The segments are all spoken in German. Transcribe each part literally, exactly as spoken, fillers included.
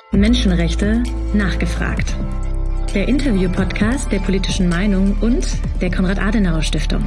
Menschenrechte nachgefragt. Der Interview-Podcast der Politischen Meinung und der Konrad-Adenauer-Stiftung.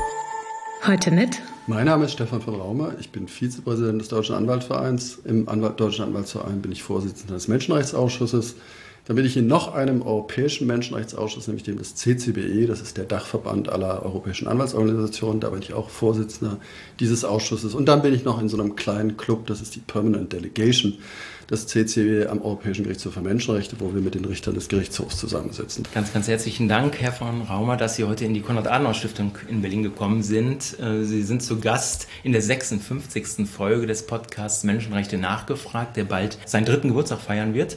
Heute mit... Mein Name ist Stefan von Raumer, ich bin Vizepräsident des Deutschen Anwaltsvereins. Im Anwalt- Deutschen Anwaltsverein bin ich Vorsitzender des Menschenrechtsausschusses. Dann bin ich in noch einem europäischen Menschenrechtsausschuss, nämlich dem des C C B E, das ist der Dachverband aller europäischen Anwaltsorganisationen. Da bin ich auch Vorsitzender dieses Ausschusses. Und dann bin ich noch in so einem kleinen Club, das ist die Permanent Delegation des C C B E am Europäischen Gerichtshof für Menschenrechte, wo wir mit den Richtern des Gerichtshofs zusammensitzen. Ganz, ganz herzlichen Dank, Herr von Raumer, dass Sie heute in die Konrad-Adenauer-Stiftung in Berlin gekommen sind. Sie sind zu Gast in der sechsundfünfzigsten Folge des Podcasts Menschenrechte nachgefragt, der bald seinen dritten Geburtstag feiern wird.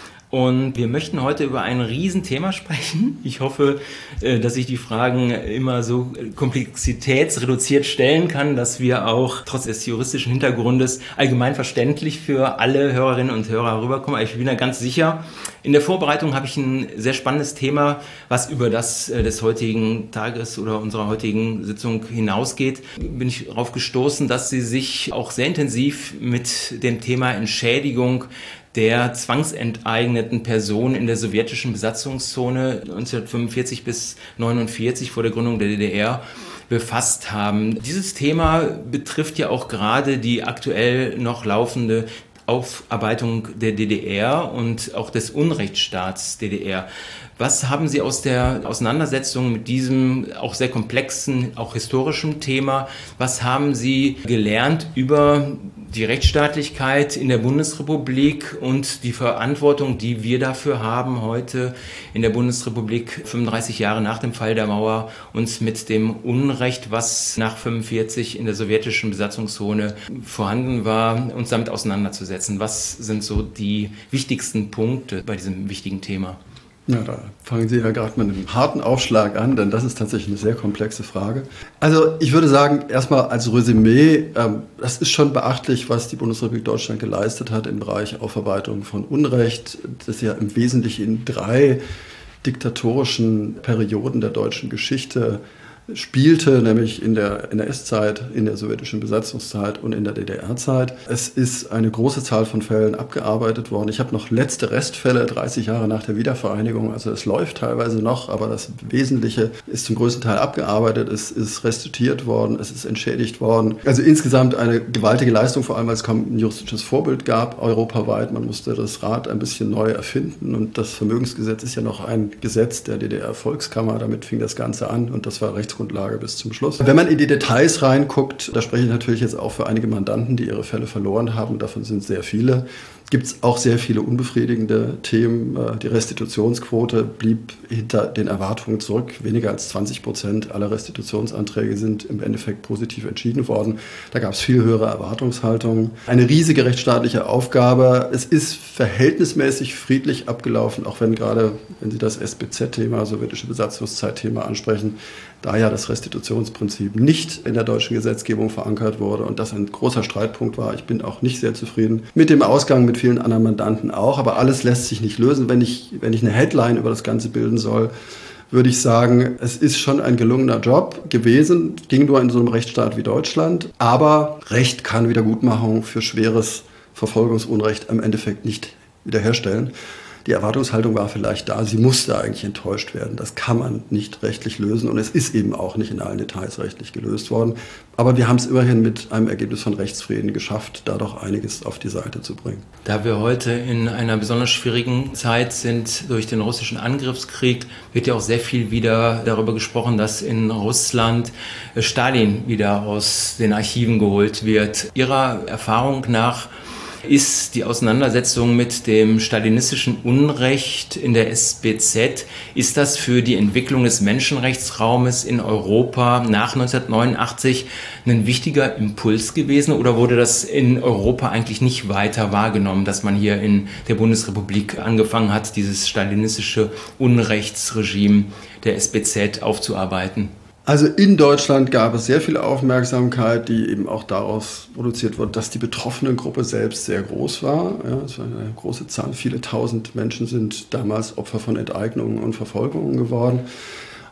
Und wir möchten heute über ein Riesenthema sprechen. Ich hoffe, dass ich die Fragen immer so komplexitätsreduziert stellen kann, dass wir auch trotz des juristischen Hintergrundes allgemein verständlich für alle Hörerinnen und Hörer rüberkommen. Aber ich bin da ganz sicher. In der Vorbereitung habe ich ein sehr spannendes Thema, was über das des heutigen Tages oder unserer heutigen Sitzung hinausgeht. Bin ich darauf gestoßen, dass Sie sich auch sehr intensiv mit dem Thema Entschädigung der zwangsenteigneten Personen in der sowjetischen Besatzungszone neunzehnhundertfünfundvierzig bis neunundvierzig vor der Gründung der D D R befasst haben. Dieses Thema betrifft ja auch gerade die aktuell noch laufende Aufarbeitung der D D R und auch des Unrechtsstaats D D R. Was haben Sie aus der Auseinandersetzung mit diesem auch sehr komplexen, auch historischen Thema, was haben Sie gelernt über die Rechtsstaatlichkeit in der Bundesrepublik und die Verantwortung, die wir dafür haben, heute in der Bundesrepublik, fünfunddreißig Jahre nach dem Fall der Mauer, uns mit dem Unrecht, was nach fünfundvierzig in der sowjetischen Besatzungszone vorhanden war, uns damit auseinanderzusetzen? Was sind so die wichtigsten Punkte bei diesem wichtigen Thema? Ja, da fangen Sie ja gerade mit einem harten Aufschlag an, denn das ist tatsächlich eine sehr komplexe Frage. Also ich würde sagen, erstmal als Resümee, ähm, das ist schon beachtlich, was die Bundesrepublik Deutschland geleistet hat im Bereich Aufarbeitung von Unrecht, das ja im Wesentlichen in drei diktatorischen Perioden der deutschen Geschichte spielte, nämlich in der N S-Zeit, in der sowjetischen Besatzungszeit und in der D D R-Zeit. Es ist eine große Zahl von Fällen abgearbeitet worden. Ich habe noch letzte Restfälle, dreißig Jahre nach der Wiedervereinigung, also es läuft teilweise noch, aber das Wesentliche ist zum größten Teil abgearbeitet, es ist restituiert worden, es ist entschädigt worden. Also insgesamt eine gewaltige Leistung, vor allem weil es kaum ein juristisches Vorbild gab, europaweit. Man musste das Rad ein bisschen neu erfinden und das Vermögensgesetz ist ja noch ein Gesetz der D D R-Volkskammer, damit fing das Ganze an und das war Rechtsgrundlage bis zum Schluss. Wenn man in die Details reinguckt, da spreche ich natürlich jetzt auch für einige Mandanten, die ihre Fälle verloren haben, davon sind sehr viele, gibt es auch sehr viele unbefriedigende Themen. Die Restitutionsquote blieb hinter den Erwartungen zurück. Weniger als zwanzig Prozent aller Restitutionsanträge sind im Endeffekt positiv entschieden worden. Da gab es viel höhere Erwartungshaltungen. Eine riesige rechtsstaatliche Aufgabe. Es ist verhältnismäßig friedlich abgelaufen, auch wenn gerade, wenn Sie das S B Z-Thema, sowjetische Besatzungszeit-Thema ansprechen, da ja das Restitutionsprinzip nicht in der deutschen Gesetzgebung verankert wurde und das ein großer Streitpunkt war. Ich bin auch nicht sehr zufrieden mit dem Ausgang, mit vielen anderen Mandanten auch, aber alles lässt sich nicht lösen. Wenn ich, wenn ich eine Headline über das Ganze bilden soll, würde ich sagen, es ist schon ein gelungener Job gewesen, ging nur in so einem Rechtsstaat wie Deutschland, aber Recht kann Wiedergutmachung für schweres Verfolgungsunrecht im Endeffekt nicht wiederherstellen. Die Erwartungshaltung war vielleicht da, sie musste eigentlich enttäuscht werden. Das kann man nicht rechtlich lösen und es ist eben auch nicht in allen Details rechtlich gelöst worden. Aber wir haben es immerhin mit einem Ergebnis von Rechtsfrieden geschafft, da doch einiges auf die Seite zu bringen. Da wir heute in einer besonders schwierigen Zeit sind durch den russischen Angriffskrieg, wird ja auch sehr viel wieder darüber gesprochen, dass in Russland Stalin wieder aus den Archiven geholt wird. Ihrer Erfahrung nach ist die Auseinandersetzung mit dem stalinistischen Unrecht in der S B Z, ist das für die Entwicklung des Menschenrechtsraumes in Europa nach neunzehnhundertneunundachtzig ein wichtiger Impuls gewesen oder wurde das in Europa eigentlich nicht weiter wahrgenommen, dass man hier in der Bundesrepublik angefangen hat, dieses stalinistische Unrechtsregime der S B Z aufzuarbeiten? Also in Deutschland gab es sehr viel Aufmerksamkeit, die eben auch daraus produziert wurde, dass die betroffene Gruppe selbst sehr groß war. Ja, es war eine große Zahl, viele tausend Menschen sind damals Opfer von Enteignungen und Verfolgungen geworden.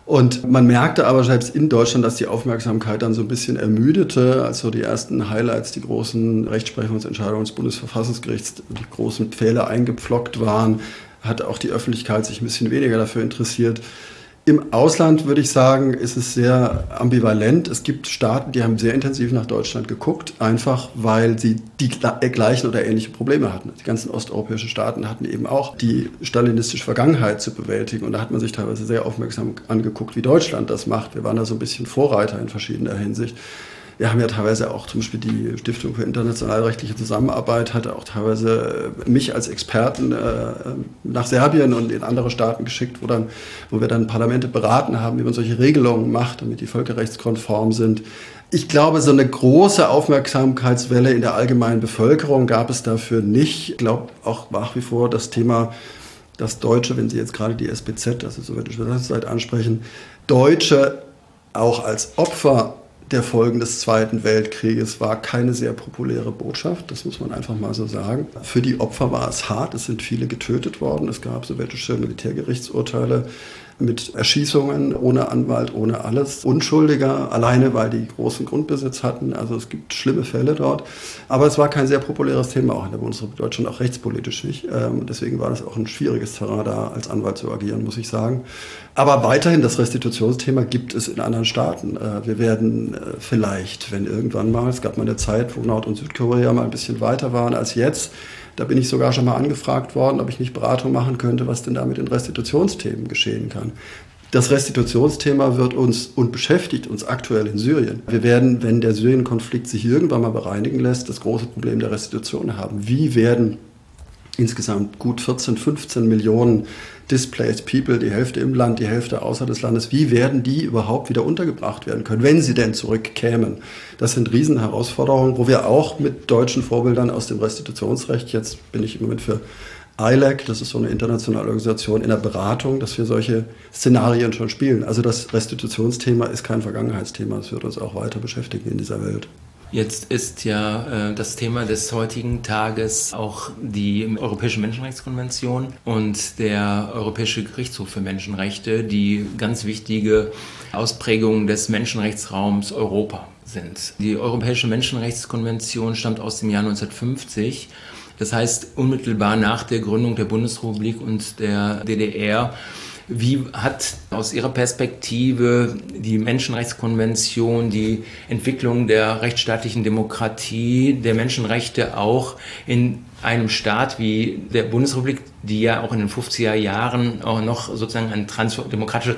Und man merkte aber selbst in Deutschland, dass die Aufmerksamkeit dann so ein bisschen ermüdete, als so die ersten Highlights, die großen Rechtsprechungsentscheidungen des Bundesverfassungsgerichts, die großen Pfähle eingepflockt waren, hat auch die Öffentlichkeit sich ein bisschen weniger dafür interessiert. Im Ausland, würde ich sagen, ist es sehr ambivalent. Es gibt Staaten, die haben sehr intensiv nach Deutschland geguckt, einfach weil sie die gleichen oder ähnliche Probleme hatten. Die ganzen osteuropäischen Staaten hatten eben auch die stalinistische Vergangenheit zu bewältigen. Und da hat man sich teilweise sehr aufmerksam angeguckt, wie Deutschland das macht. Wir waren da so ein bisschen Vorreiter in verschiedener Hinsicht. Wir haben ja teilweise auch zum Beispiel die Stiftung für internationalrechtliche Zusammenarbeit, hat auch teilweise mich als Experten äh, nach Serbien und in andere Staaten geschickt, wo, dann, wo wir dann Parlamente beraten haben, wie man solche Regelungen macht, damit die völkerrechtskonform sind. Ich glaube, so eine große Aufmerksamkeitswelle in der allgemeinen Bevölkerung gab es dafür nicht. Ich glaube auch nach wie vor das Thema, dass Deutsche, wenn Sie jetzt gerade die S B Z, also sowjetische Besatzungszeit, ansprechen, Deutsche auch als Opfer der Folgen des Zweiten Weltkrieges war keine sehr populäre Botschaft, das muss man einfach mal so sagen. Für die Opfer war es hart, es sind viele getötet worden, es gab sowjetische Militärgerichtsurteile mit Erschießungen, ohne Anwalt, ohne alles. Unschuldiger, alleine weil die großen Grundbesitz hatten, also es gibt schlimme Fälle dort. Aber es war kein sehr populäres Thema, auch in der Bundesrepublik Deutschland, auch rechtspolitisch nicht. Deswegen war das auch ein schwieriges Terrain, da als Anwalt zu agieren, muss ich sagen. Aber weiterhin, das Restitutionsthema gibt es in anderen Staaten. Wir werden vielleicht, wenn irgendwann mal, es gab mal eine Zeit, wo Nord- und Südkorea mal ein bisschen weiter waren als jetzt, da bin ich sogar schon mal angefragt worden, ob ich nicht Beratung machen könnte, was denn da mit den Restitutionsthemen geschehen kann. Das Restitutionsthema wird uns und beschäftigt uns aktuell in Syrien. Wir werden, wenn der Syrien-Konflikt sich irgendwann mal bereinigen lässt, das große Problem der Restitution haben. Wie werden insgesamt gut vierzehn, fünfzehn Millionen Displaced People, die Hälfte im Land, die Hälfte außer des Landes, wie werden die überhaupt wieder untergebracht werden können, wenn sie denn zurückkämen? Das sind Riesenherausforderungen, wo wir auch mit deutschen Vorbildern aus dem Restitutionsrecht, jetzt bin ich im Moment für I L E C, das ist so eine internationale Organisation, in der Beratung, dass wir solche Szenarien schon spielen. Also das Restitutionsthema ist kein Vergangenheitsthema, das wird uns auch weiter beschäftigen in dieser Welt. Jetzt ist ja äh, das Thema des heutigen Tages auch die Europäische Menschenrechtskonvention und der Europäische Gerichtshof für Menschenrechte, die ganz wichtige Ausprägungen des Menschenrechtsraums Europa sind. Die Europäische Menschenrechtskonvention stammt aus dem Jahr neunzehnhundertfünfzig. Das heißt, unmittelbar nach der Gründung der Bundesrepublik und der D D R. Wie hat aus Ihrer Perspektive die Menschenrechtskonvention die Entwicklung der rechtsstaatlichen Demokratie, der Menschenrechte auch in einem Staat wie der Bundesrepublik, die ja auch in den fünfziger Jahren auch noch sozusagen ein trans- demokratischer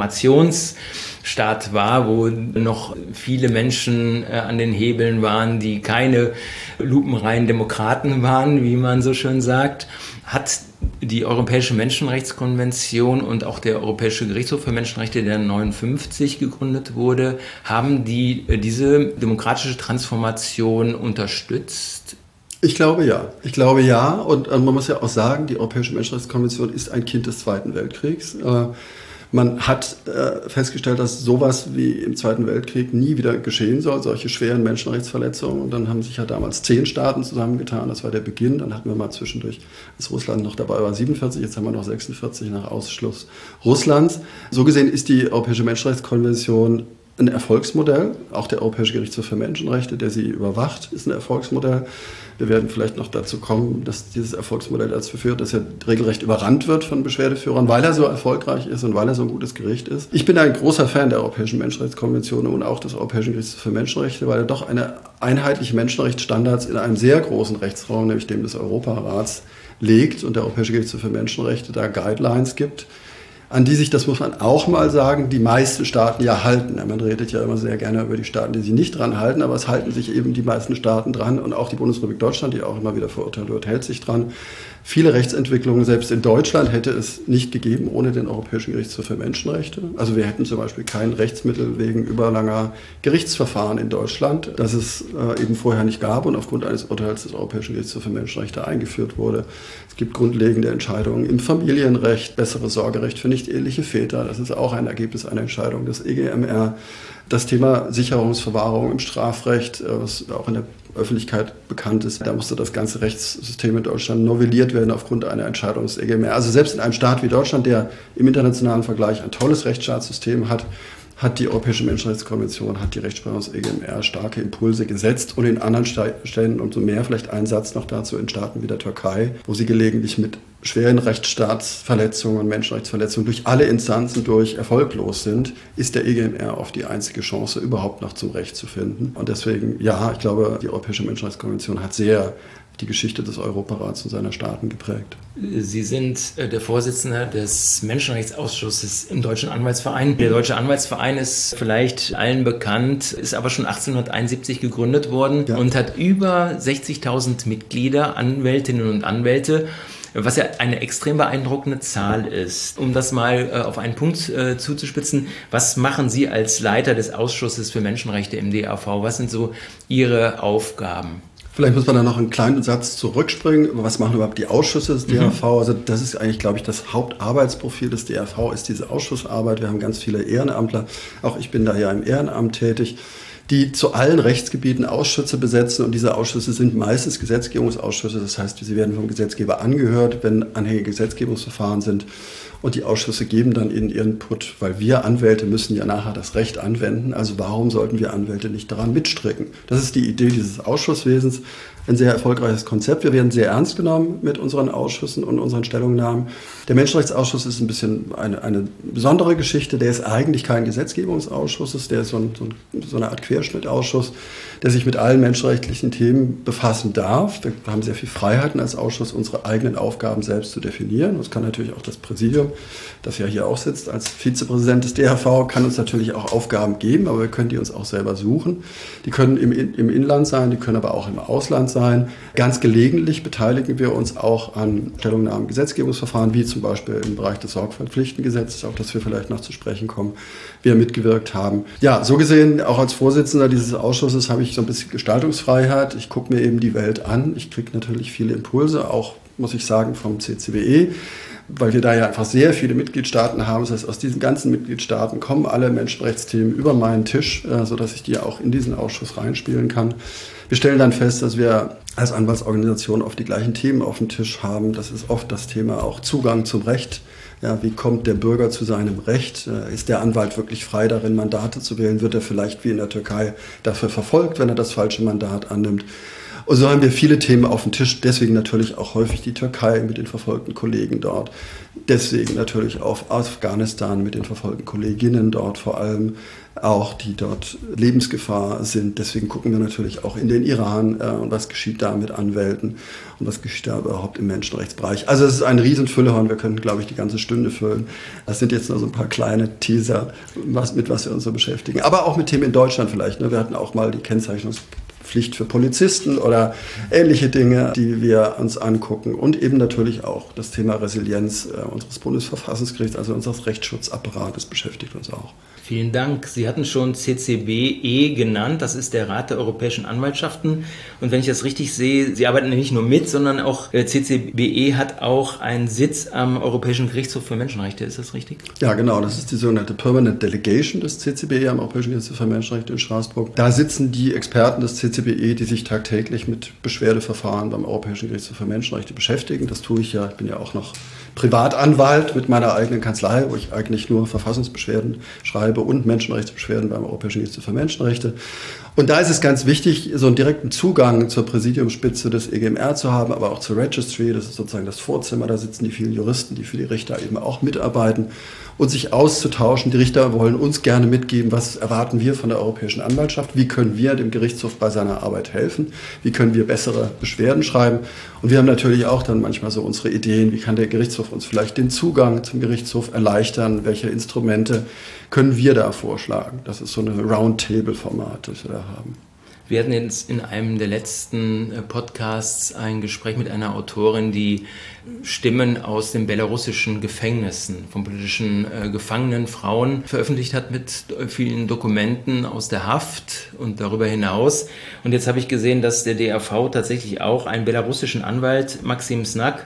Transformationsstaat war, wo noch viele Menschen äh, an den Hebeln waren, die keine lupenreinen Demokraten waren, wie man so schön sagt, hat die Europäische Menschenrechtskonvention und auch der Europäische Gerichtshof für Menschenrechte, der neunundfünfzig gegründet wurde, haben die diese demokratische Transformation unterstützt? Ich glaube ja. Ich glaube ja. Und man muss ja auch sagen, die Europäische Menschenrechtskonvention ist ein Kind des Zweiten Weltkriegs. Man hat festgestellt, dass sowas wie im Zweiten Weltkrieg nie wieder geschehen soll, solche schweren Menschenrechtsverletzungen. Und dann haben sich ja damals zehn Staaten zusammengetan. Das war der Beginn. Dann hatten wir mal zwischendurch, als Russland noch dabei war, siebenundvierzig. Jetzt haben wir noch sechsundvierzig nach Ausschluss Russlands. So gesehen ist die Europäische Menschenrechtskonvention ein Erfolgsmodell. Auch der Europäische Gerichtshof für Menschenrechte, der sie überwacht, ist ein Erfolgsmodell. Wir werden vielleicht noch dazu kommen, dass dieses Erfolgsmodell dazu führt, dass er regelrecht überrannt wird von Beschwerdeführern, weil er so erfolgreich ist und weil er so ein gutes Gericht ist. Ich bin ein großer Fan der Europäischen Menschenrechtskonvention und auch des Europäischen Gerichtshofs für Menschenrechte, weil er doch eine einheitliche Menschenrechtsstandards in einem sehr großen Rechtsraum, nämlich dem des Europarats, legt und der Europäische Gerichtshof für Menschenrechte da Guidelines gibt, an die sich, das muss man auch mal sagen, die meisten Staaten ja halten. Man redet ja immer sehr gerne über die Staaten, die sich nicht dran halten, aber es halten sich eben die meisten Staaten dran und auch die Bundesrepublik Deutschland, die auch immer wieder verurteilt wird, hält sich dran. Viele Rechtsentwicklungen, selbst in Deutschland, hätte es nicht gegeben ohne den Europäischen Gerichtshof für Menschenrechte. Also wir hätten zum Beispiel kein Rechtsmittel wegen überlanger Gerichtsverfahren in Deutschland, das es äh, eben vorher nicht gab und aufgrund eines Urteils des Europäischen Gerichtshofs für Menschenrechte eingeführt wurde. Es gibt grundlegende Entscheidungen im Familienrecht, besseres Sorgerecht für nicht-eheliche Väter, das ist auch ein Ergebnis einer Entscheidung des E G M R. Das Thema Sicherungsverwahrung im Strafrecht, was auch in der Öffentlichkeit bekannt ist, da musste das ganze Rechtssystem in Deutschland novelliert werden aufgrund einer Entscheidung des E G M R. Also selbst in einem Staat wie Deutschland, der im internationalen Vergleich ein tolles Rechtsstaatssystem hat, hat die Europäische Menschenrechtskonvention, hat die Rechtsprechung des E G M R starke Impulse gesetzt und in anderen Stellen umso mehr, vielleicht ein Satz noch dazu, in Staaten wie der Türkei, wo sie gelegentlich mit schweren Rechtsstaatsverletzungen und Menschenrechtsverletzungen durch alle Instanzen durch erfolglos sind, ist der E G M R oft die einzige Chance, überhaupt noch zum Recht zu finden. Und deswegen, ja, ich glaube, die Europäische Menschenrechtskonvention hat sehr die Geschichte des Europarats und seiner Staaten geprägt. Sie sind der Vorsitzende des Menschenrechtsausschusses im Deutschen Anwaltsverein. Der Deutsche Anwaltsverein ist vielleicht allen bekannt, ist aber schon achtzehnhunderteinundsiebzig gegründet worden, ja, und hat über sechzigtausend Mitglieder, Anwältinnen und Anwälte, was ja eine extrem beeindruckende Zahl ist. Um das mal äh, auf einen Punkt äh, zuzuspitzen, was machen Sie als Leiter des Ausschusses für Menschenrechte im D A V? Was sind so Ihre Aufgaben? Vielleicht muss man da noch einen kleinen Satz zurückspringen. Was machen überhaupt die Ausschüsse des D A V? Mhm. Also das ist eigentlich, glaube ich, das Hauptarbeitsprofil des D A V, ist diese Ausschussarbeit. Wir haben ganz viele Ehrenamtler. Auch ich bin da ja im Ehrenamt tätig, die zu allen Rechtsgebieten Ausschüsse besetzen. Und diese Ausschüsse sind meistens Gesetzgebungsausschüsse. Das heißt, sie werden vom Gesetzgeber angehört, wenn anhängige Gesetzgebungsverfahren sind. Und die Ausschüsse geben dann ihren Input, weil wir Anwälte müssen ja nachher das Recht anwenden. Also warum sollten wir Anwälte nicht daran mitstricken? Das ist die Idee dieses Ausschusswesens. Ein sehr erfolgreiches Konzept. Wir werden sehr ernst genommen mit unseren Ausschüssen und unseren Stellungnahmen. Der Menschenrechtsausschuss ist ein bisschen eine, eine besondere Geschichte. Der ist eigentlich kein Gesetzgebungsausschuss, der ist so, ein, so, ein, so eine Art Querschnittausschuss, der sich mit allen menschenrechtlichen Themen befassen darf. Wir haben sehr viel Freiheiten als Ausschuss, unsere eigenen Aufgaben selbst zu definieren. Das kann natürlich auch das Präsidium, das ja hier auch sitzt als Vizepräsident des D H V, kann uns natürlich auch Aufgaben geben, aber wir können die uns auch selber suchen. Die können im, im Inland sein, die können aber auch im Ausland sein. Ganz gelegentlich beteiligen wir uns auch an Stellungnahmen, Gesetzgebungsverfahren, wie zum Beispiel im Bereich des Sorgfaltspflichtengesetzes, auf das wir vielleicht noch zu sprechen kommen, wir mitgewirkt haben. Ja, so gesehen, auch als Vorsitzender dieses Ausschusses habe ich so ein bisschen Gestaltungsfreiheit. Ich gucke mir eben die Welt an. Ich kriege natürlich viele Impulse, auch, muss ich sagen, vom C C B E, weil wir da ja einfach sehr viele Mitgliedstaaten haben. Das heißt, aus diesen ganzen Mitgliedstaaten kommen alle Menschenrechtsthemen über meinen Tisch, sodass ich die auch in diesen Ausschuss reinspielen kann. Wir stellen dann fest, dass wir als Anwaltsorganisation oft die gleichen Themen auf dem Tisch haben. Das ist oft das Thema auch Zugang zum Recht. Ja, wie kommt der Bürger zu seinem Recht? Ist der Anwalt wirklich frei darin, Mandate zu wählen? Wird er vielleicht wie in der Türkei dafür verfolgt, wenn er das falsche Mandat annimmt? Und so haben wir viele Themen auf dem Tisch, deswegen natürlich auch häufig die Türkei mit den verfolgten Kollegen dort, deswegen natürlich auch Afghanistan mit den verfolgten Kolleginnen dort vor allem, auch die dort Lebensgefahr sind. Deswegen gucken wir natürlich auch in den Iran äh, und was geschieht da mit Anwälten und was geschieht da überhaupt im Menschenrechtsbereich. Also es ist eine Riesenfüllehorn, wir könnten, glaube ich, die ganze Stunde füllen. Das sind jetzt nur so ein paar kleine Teaser, was, mit was wir uns so beschäftigen. Aber auch mit Themen in Deutschland vielleicht. Ne? Wir hatten auch mal die Kennzeichnungs Pflicht für Polizisten oder ähnliche Dinge, die wir uns angucken. Und eben natürlich auch das Thema Resilienz äh, unseres Bundesverfassungsgerichts, also unseres Rechtsschutzappparates, beschäftigt uns auch. Vielen Dank. Sie hatten schon C C B E genannt. Das ist der Rat der Europäischen Anwaltschaften. Und wenn ich das richtig sehe, Sie arbeiten nicht nur mit, sondern auch C C B E hat auch einen Sitz am Europäischen Gerichtshof für Menschenrechte. Ist das richtig? Ja, genau. Das ist die sogenannte Permanent Delegation des C C B E am Europäischen Gerichtshof für Menschenrechte in Straßburg. Da sitzen die Experten des C C B E, die sich tagtäglich mit Beschwerdeverfahren beim Europäischen Gerichtshof für Menschenrechte beschäftigen. Das tue ich ja. Ich bin ja auch noch Privatanwalt mit meiner eigenen Kanzlei, wo ich eigentlich nur Verfassungsbeschwerden schreibe und Menschenrechtsbeschwerden beim Europäischen Gerichtshof für Menschenrechte. Und da ist es ganz wichtig, so einen direkten Zugang zur Präsidiumsspitze des E G M R zu haben, aber auch zur Registry, das ist sozusagen das Vorzimmer, da sitzen die vielen Juristen, die für die Richter eben auch mitarbeiten und sich auszutauschen. Die Richter wollen uns gerne mitgeben, was erwarten wir von der Europäischen Anwaltschaft, wie können wir dem Gerichtshof bei seiner Arbeit helfen, wie können wir bessere Beschwerden schreiben. Und wir haben natürlich auch dann manchmal so unsere Ideen, wie kann der Gerichtshof uns vielleicht den Zugang zum Gerichtshof erleichtern, welche Instrumente können wir da vorschlagen. Das ist so ein Roundtable-Format, das wir da haben. Wir hatten jetzt in einem der letzten Podcasts ein Gespräch mit einer Autorin, die Stimmen aus den belarussischen Gefängnissen von politischen äh, gefangenen Frauen veröffentlicht hat mit vielen Dokumenten aus der Haft und darüber hinaus. Und jetzt habe ich gesehen, dass der D A V tatsächlich auch einen belarussischen Anwalt, Maxim Snak,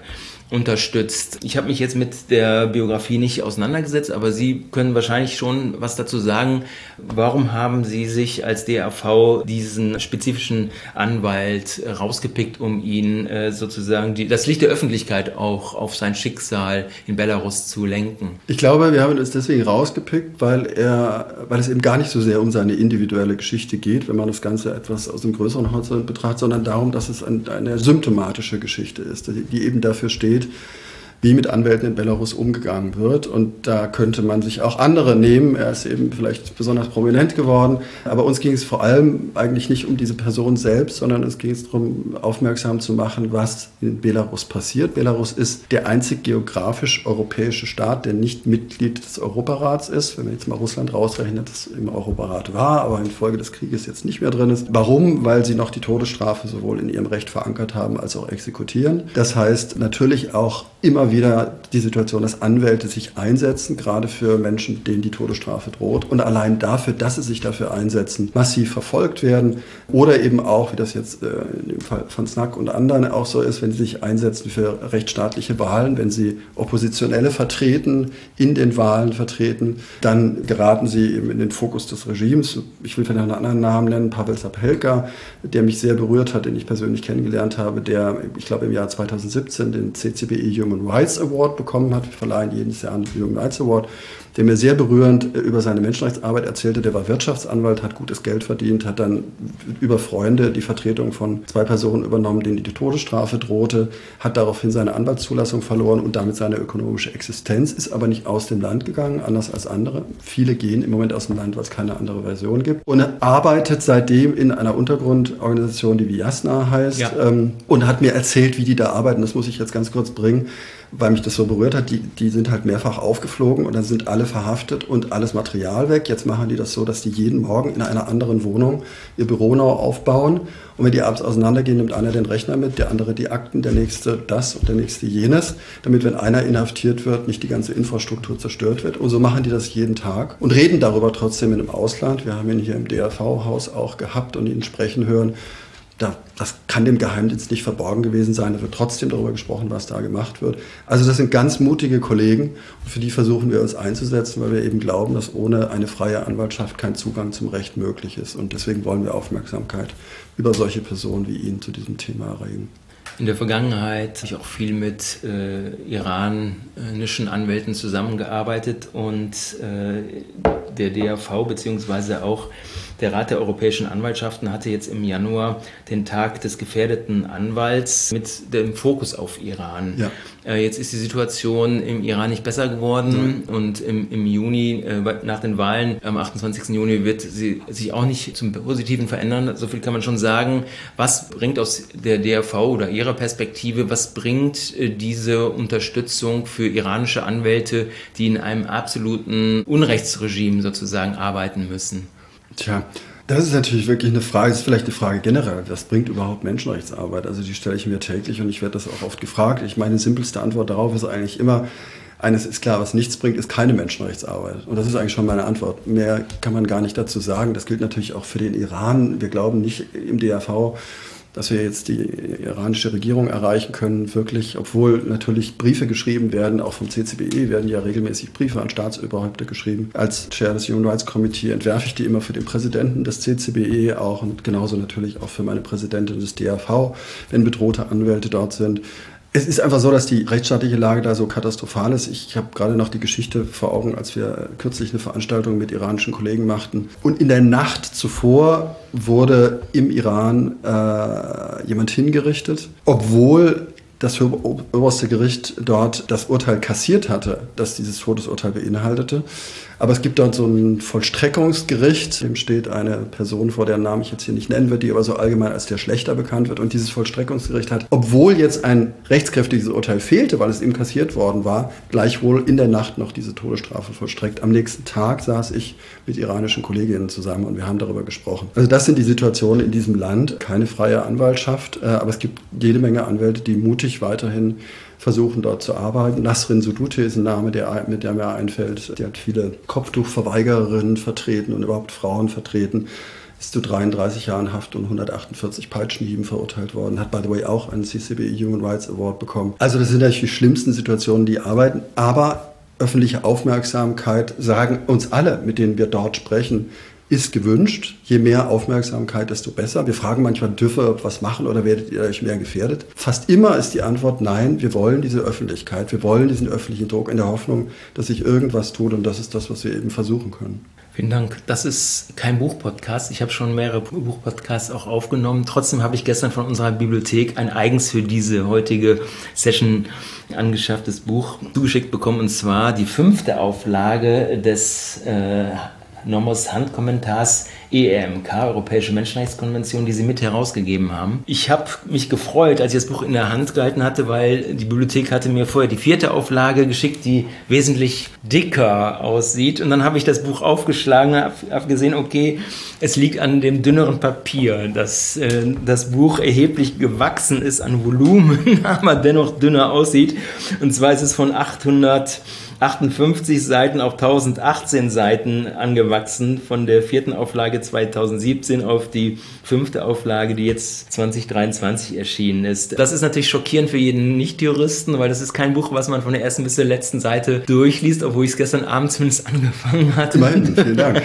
unterstützt. Ich habe mich jetzt mit der Biografie nicht auseinandergesetzt, aber Sie können wahrscheinlich schon was dazu sagen. Warum haben Sie sich als D A V diesen spezifischen Anwalt rausgepickt, um ihn äh, sozusagen die, das Licht der Öffentlichkeit auch auf sein Schicksal in Belarus zu lenken? Ich glaube, wir haben uns deswegen rausgepickt, weil er, weil es eben gar nicht so sehr um seine individuelle Geschichte geht, wenn man das Ganze etwas aus dem größeren Horizont betrachtet, sondern darum, dass es eine symptomatische Geschichte ist, die eben dafür steht, wie mit Anwälten in Belarus umgegangen wird. Und da könnte man sich auch andere nehmen. Er ist eben vielleicht besonders prominent geworden. Aber uns ging es vor allem eigentlich nicht um diese Person selbst, sondern es ging darum, aufmerksam zu machen, was in Belarus passiert. Belarus ist der einzig geografisch europäische Staat, der nicht Mitglied des Europarats ist. Wenn man jetzt mal Russland rausrechnet, das im Europarat war, aber infolge des Krieges jetzt nicht mehr drin ist. Warum? Weil sie noch die Todesstrafe sowohl in ihrem Recht verankert haben, als auch exekutieren. Das heißt natürlich auch immer wieder die Situation, dass Anwälte sich einsetzen, gerade für Menschen, denen die Todesstrafe droht. Und allein dafür, dass sie sich dafür einsetzen, massiv verfolgt werden. Oder eben auch, wie das jetzt äh, in dem Fall von Znak und anderen auch so ist, wenn sie sich einsetzen für rechtsstaatliche Wahlen, wenn sie Oppositionelle vertreten, in den Wahlen vertreten, dann geraten sie eben in den Fokus des Regimes. Ich will vielleicht einen anderen Namen nennen, Pavel Sapelka, der mich sehr berührt hat, den ich persönlich kennengelernt habe, der, ich glaube, im Jahr zweitausendsiebzehn den C C B I Human Rights Award bekommen hat. Wir verleihen jedes Jahr einen Human Rights Award, der mir sehr berührend über seine Menschenrechtsarbeit erzählte. Der war Wirtschaftsanwalt, hat gutes Geld verdient, hat dann über Freunde die Vertretung von zwei Personen übernommen, denen die Todesstrafe drohte, hat daraufhin seine Anwaltszulassung verloren und damit seine ökonomische Existenz, ist aber nicht aus dem Land gegangen, anders als andere. Viele gehen im Moment aus dem Land, weil es keine andere Version gibt. Und er arbeitet seitdem in einer Untergrundorganisation, die Viasna heißt, ja. ähm, und hat mir erzählt, wie die da arbeiten. Das muss ich jetzt ganz kurz bringen, weil mich das so berührt hat. Die, die sind halt mehrfach aufgeflogen und dann sind alle verhaftet und alles Material weg. Jetzt machen die das so, dass die jeden Morgen in einer anderen Wohnung ihr Büro neu aufbauen. Und wenn die abends auseinandergehen, nimmt einer den Rechner mit, der andere die Akten, der nächste das und der nächste jenes, damit, wenn einer inhaftiert wird, nicht die ganze Infrastruktur zerstört wird. Und so machen die das jeden Tag und reden darüber trotzdem in dem Ausland. Wir haben ihn hier im D R V-Haus auch gehabt und ihn sprechen hören. Da, das kann dem Geheimdienst nicht verborgen gewesen sein. Da wird trotzdem darüber gesprochen, was da gemacht wird. Also das sind ganz mutige Kollegen und für die versuchen wir uns einzusetzen, weil wir eben glauben, dass ohne eine freie Anwaltschaft kein Zugang zum Recht möglich ist. Und deswegen wollen wir Aufmerksamkeit über solche Personen wie ihn zu diesem Thema erregen. In der Vergangenheit habe ich auch viel mit äh, iranischen Anwälten zusammengearbeitet und äh, der D A V bzw. auch der Rat der Europäischen Anwaltschaften hatte jetzt im Januar den Tag des gefährdeten Anwalts mit dem Fokus auf Iran. Ja. Äh, jetzt ist die Situation im Iran nicht besser geworden mhm. und im, im Juni, äh, nach den Wahlen, am achtundzwanzigsten Juni, wird sie sich auch nicht zum Positiven verändern. So viel kann man schon sagen. Was bringt aus der D A V oder Ihrer Perspektive, was bringt äh, diese Unterstützung für iranische Anwälte, die in einem absoluten Unrechtsregime sozusagen arbeiten müssen? Tja, das ist natürlich wirklich eine Frage, das ist vielleicht eine Frage generell, was bringt überhaupt Menschenrechtsarbeit? Also die stelle ich mir täglich und ich werde das auch oft gefragt. Ich meine, die simpelste Antwort darauf ist eigentlich immer, eines ist klar, was nichts bringt, ist keine Menschenrechtsarbeit. Und das ist eigentlich schon meine Antwort. Mehr kann man gar nicht dazu sagen. Das gilt natürlich auch für den Iran. Wir glauben nicht im D A V, dass wir jetzt die iranische Regierung erreichen können, wirklich, obwohl natürlich Briefe geschrieben werden, auch vom C C B I werden ja regelmäßig Briefe an Staatsoberhäupter geschrieben. Als Chair des Human Rights Committee entwerfe ich die immer für den Präsidenten des C C B I auch und genauso natürlich auch für meine Präsidentin des D A V, wenn bedrohte Anwälte dort sind. Es ist einfach so, dass die rechtsstaatliche Lage da so katastrophal ist. Ich habe gerade noch die Geschichte vor Augen, als wir kürzlich eine Veranstaltung mit iranischen Kollegen machten. Und in der Nacht zuvor wurde im Iran äh, jemand hingerichtet, obwohl das oberste Gericht dort das Urteil kassiert hatte, das dieses Todesurteil beinhaltete. Aber es gibt dort so ein Vollstreckungsgericht, dem steht eine Person vor, deren Namen ich jetzt hier nicht nennen würde, die aber so allgemein als der Schlächter bekannt wird. Und dieses Vollstreckungsgericht hat, obwohl jetzt ein rechtskräftiges Urteil fehlte, weil es ihm kassiert worden war, gleichwohl in der Nacht noch diese Todesstrafe vollstreckt. Am nächsten Tag saß ich mit iranischen Kolleginnen zusammen und wir haben darüber gesprochen. Also das sind die Situationen in diesem Land. Keine freie Anwaltschaft, aber es gibt jede Menge Anwälte, die mutig weiterhin versuchen dort zu arbeiten. Nasrin Sotoudeh ist ein Name, der, mit der mir einfällt. Die hat viele Kopftuchverweigererinnen vertreten und überhaupt Frauen vertreten ist zu dreiunddreißig Jahren Haft und hundertachtundvierzig Peitschenhieben verurteilt worden, hat by the way auch einen C C B E Human Rights Award bekommen. Also das sind natürlich die schlimmsten Situationen, die arbeiten, aber öffentliche Aufmerksamkeit, sagen uns alle, mit denen wir dort sprechen, ist gewünscht. Je mehr Aufmerksamkeit, desto besser. Wir fragen manchmal, dürft ihr was machen oder werdet ihr euch mehr gefährdet? Fast immer ist die Antwort nein, wir wollen diese Öffentlichkeit, wir wollen diesen öffentlichen Druck in der Hoffnung, dass sich irgendwas tut, und das ist das, was wir eben versuchen können. Vielen Dank. Das ist kein Buchpodcast. Ich habe schon mehrere Buchpodcasts auch aufgenommen. Trotzdem habe ich gestern von unserer Bibliothek ein eigens für diese heutige Session angeschafftes Buch zugeschickt bekommen, und zwar die fünfte Auflage des äh, Nomos Handkommentars E M K, Europäische Menschenrechtskonvention, die Sie mit herausgegeben haben. Ich habe mich gefreut, als ich das Buch in der Hand gehalten hatte, weil die Bibliothek hatte mir vorher die vierte Auflage geschickt, die wesentlich dicker aussieht. Und dann habe ich das Buch aufgeschlagen, habe hab gesehen, okay, es liegt an dem dünneren Papier, dass äh, das Buch erheblich gewachsen ist an Volumen, aber dennoch dünner aussieht. Und zwar ist es von achthundertachtundfünfzig Seiten auf tausendachtzehn Seiten angewachsen, von der vierten Auflage zweitausendsiebzehn auf die fünfte Auflage, die jetzt zwanzig dreiundzwanzig erschienen ist. Das ist natürlich schockierend für jeden Nichtjuristen, weil das ist kein Buch, was man von der ersten bis zur letzten Seite durchliest, obwohl ich es gestern Abend zumindest angefangen hatte. Immerhin, vielen Dank.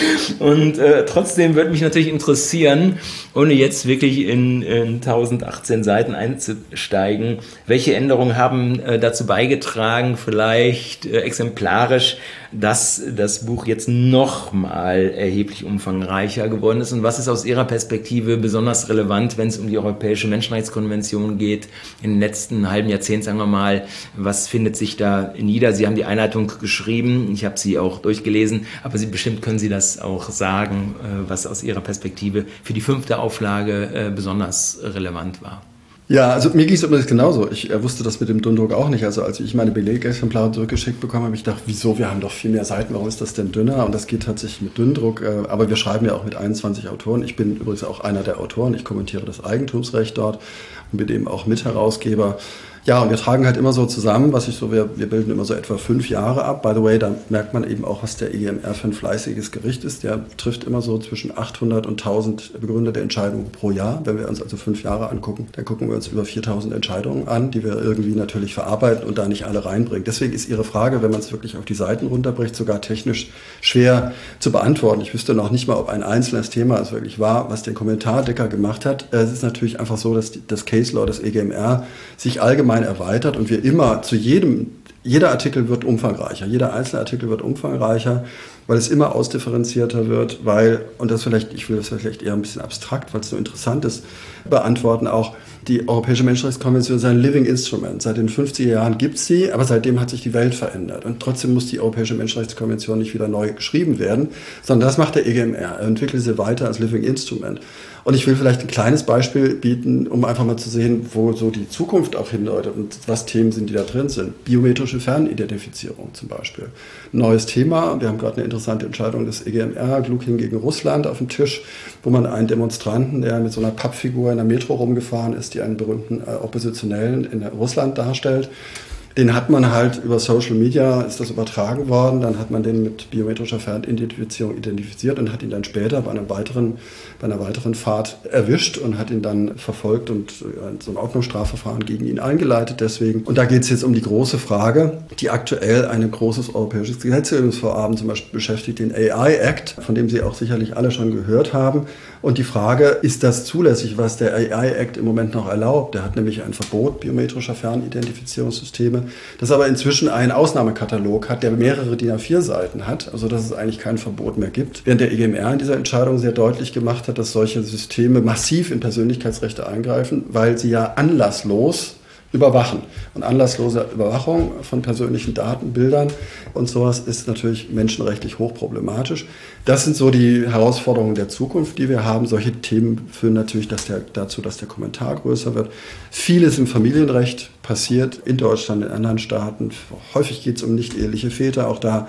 Und äh, trotzdem würde mich natürlich interessieren, ohne jetzt wirklich in, in tausendachtzehn Seiten einzusteigen, welche Änderungen haben äh, dazu beigetragen, vielleicht äh, exemplarisch, dass das Buch jetzt nochmal erheblich umfangreicher geworden ist, und was ist aus Ihrer Perspektive besonders relevant, wenn es um die Europäische Menschenrechtskonvention geht, in den letzten halben Jahrzehnt, sagen wir mal, was findet sich da nieder? Sie haben die Einleitung geschrieben, ich habe sie auch durchgelesen, aber Sie, bestimmt können Sie das auch sagen, was aus Ihrer Perspektive für die fünfte Auflage besonders relevant war. Ja, also mir ging es übrigens genauso. Ich äh, wusste das mit dem Dünndruck auch nicht. Also als ich meine Belegexemplare zurückgeschickt bekommen habe, habe ich gedacht, wieso, wir haben doch viel mehr Seiten, warum ist das denn dünner? Und das geht tatsächlich mit Dünndruck. Äh, aber wir schreiben ja auch mit einundzwanzig Autoren. Ich bin übrigens auch einer der Autoren. Ich kommentiere das Eigentumsrecht dort und bin eben auch Mitherausgeber. Ja, und wir tragen halt immer so zusammen, was ich so, wir, wir bilden immer so etwa fünf Jahre ab. By the way, da merkt man eben auch, was der E G M R für ein fleißiges Gericht ist. Der trifft immer so zwischen achthundert und tausend begründete Entscheidungen pro Jahr. Wenn wir uns also fünf Jahre angucken, dann gucken wir uns über viertausend Entscheidungen an, die wir irgendwie natürlich verarbeiten und da nicht alle reinbringen. Deswegen ist Ihre Frage, wenn man es wirklich auf die Seiten runterbricht, sogar technisch schwer zu beantworten. Ich wüsste noch nicht mal, ob ein einzelnes Thema es wirklich war, was den Kommentar dicker gemacht hat. Es ist natürlich einfach so, dass das Case Law des E G M R sich allgemein erweitert und wir immer zu jedem, jeder Artikel wird umfangreicher, jeder einzelne Artikel wird umfangreicher, weil es immer ausdifferenzierter wird, weil, und das vielleicht, ich will das vielleicht eher ein bisschen abstrakt, weil es so interessant ist, beantworten auch, die Europäische Menschenrechtskonvention ist ein Living Instrument. Seit den fünfziger Jahren gibt es sie, aber seitdem hat sich die Welt verändert. Und trotzdem muss die Europäische Menschenrechtskonvention nicht wieder neu geschrieben werden, sondern das macht der E G M R. Er entwickelt sie weiter als Living Instrument. Und ich will vielleicht ein kleines Beispiel bieten, um einfach mal zu sehen, wo so die Zukunft auch hindeutet und was Themen sind, die da drin sind. Biometrische Fernidentifizierung zum Beispiel. Neues Thema. Wir haben gerade eine interessante Entscheidung des E G M R, Glukin gegen Russland, auf dem Tisch, wo man einen Demonstranten, der mit so einer Pappfigur in der Metro rumgefahren ist, die einen berühmten äh, Oppositionellen in Russland darstellt. Den hat man halt über Social Media, ist das übertragen worden, dann hat man den mit biometrischer Fernidentifizierung identifiziert und hat ihn dann später bei einem weiteren, bei einer weiteren Fahrt erwischt und hat ihn dann verfolgt und so ein Ordnungsstrafverfahren gegen ihn eingeleitet deswegen. Und da geht es jetzt um die große Frage, die aktuell ein großes europäisches Gesetzgebungsvorhaben zum Beispiel beschäftigt, den A I Act, von dem Sie auch sicherlich alle schon gehört haben. Und die Frage, ist das zulässig, was der A I Act im Moment noch erlaubt? Der hat nämlich ein Verbot biometrischer Fernidentifizierungssysteme, das aber inzwischen einen Ausnahmekatalog hat, der mehrere D I N A vier Seiten hat, also dass es eigentlich kein Verbot mehr gibt. Während der E G M R in dieser Entscheidung sehr deutlich gemacht hat, dass solche Systeme massiv in Persönlichkeitsrechte eingreifen, weil sie ja anlasslos überwachen. Und anlasslose Überwachung von persönlichen Daten, Bildern und sowas ist natürlich menschenrechtlich hochproblematisch. Das sind so die Herausforderungen der Zukunft, die wir haben. Solche Themen führen natürlich dass der, dazu, dass der Kommentar größer wird. Vieles im Familienrecht passiert in Deutschland, in anderen Staaten. Häufig geht es um nicht-eheliche Väter. Auch da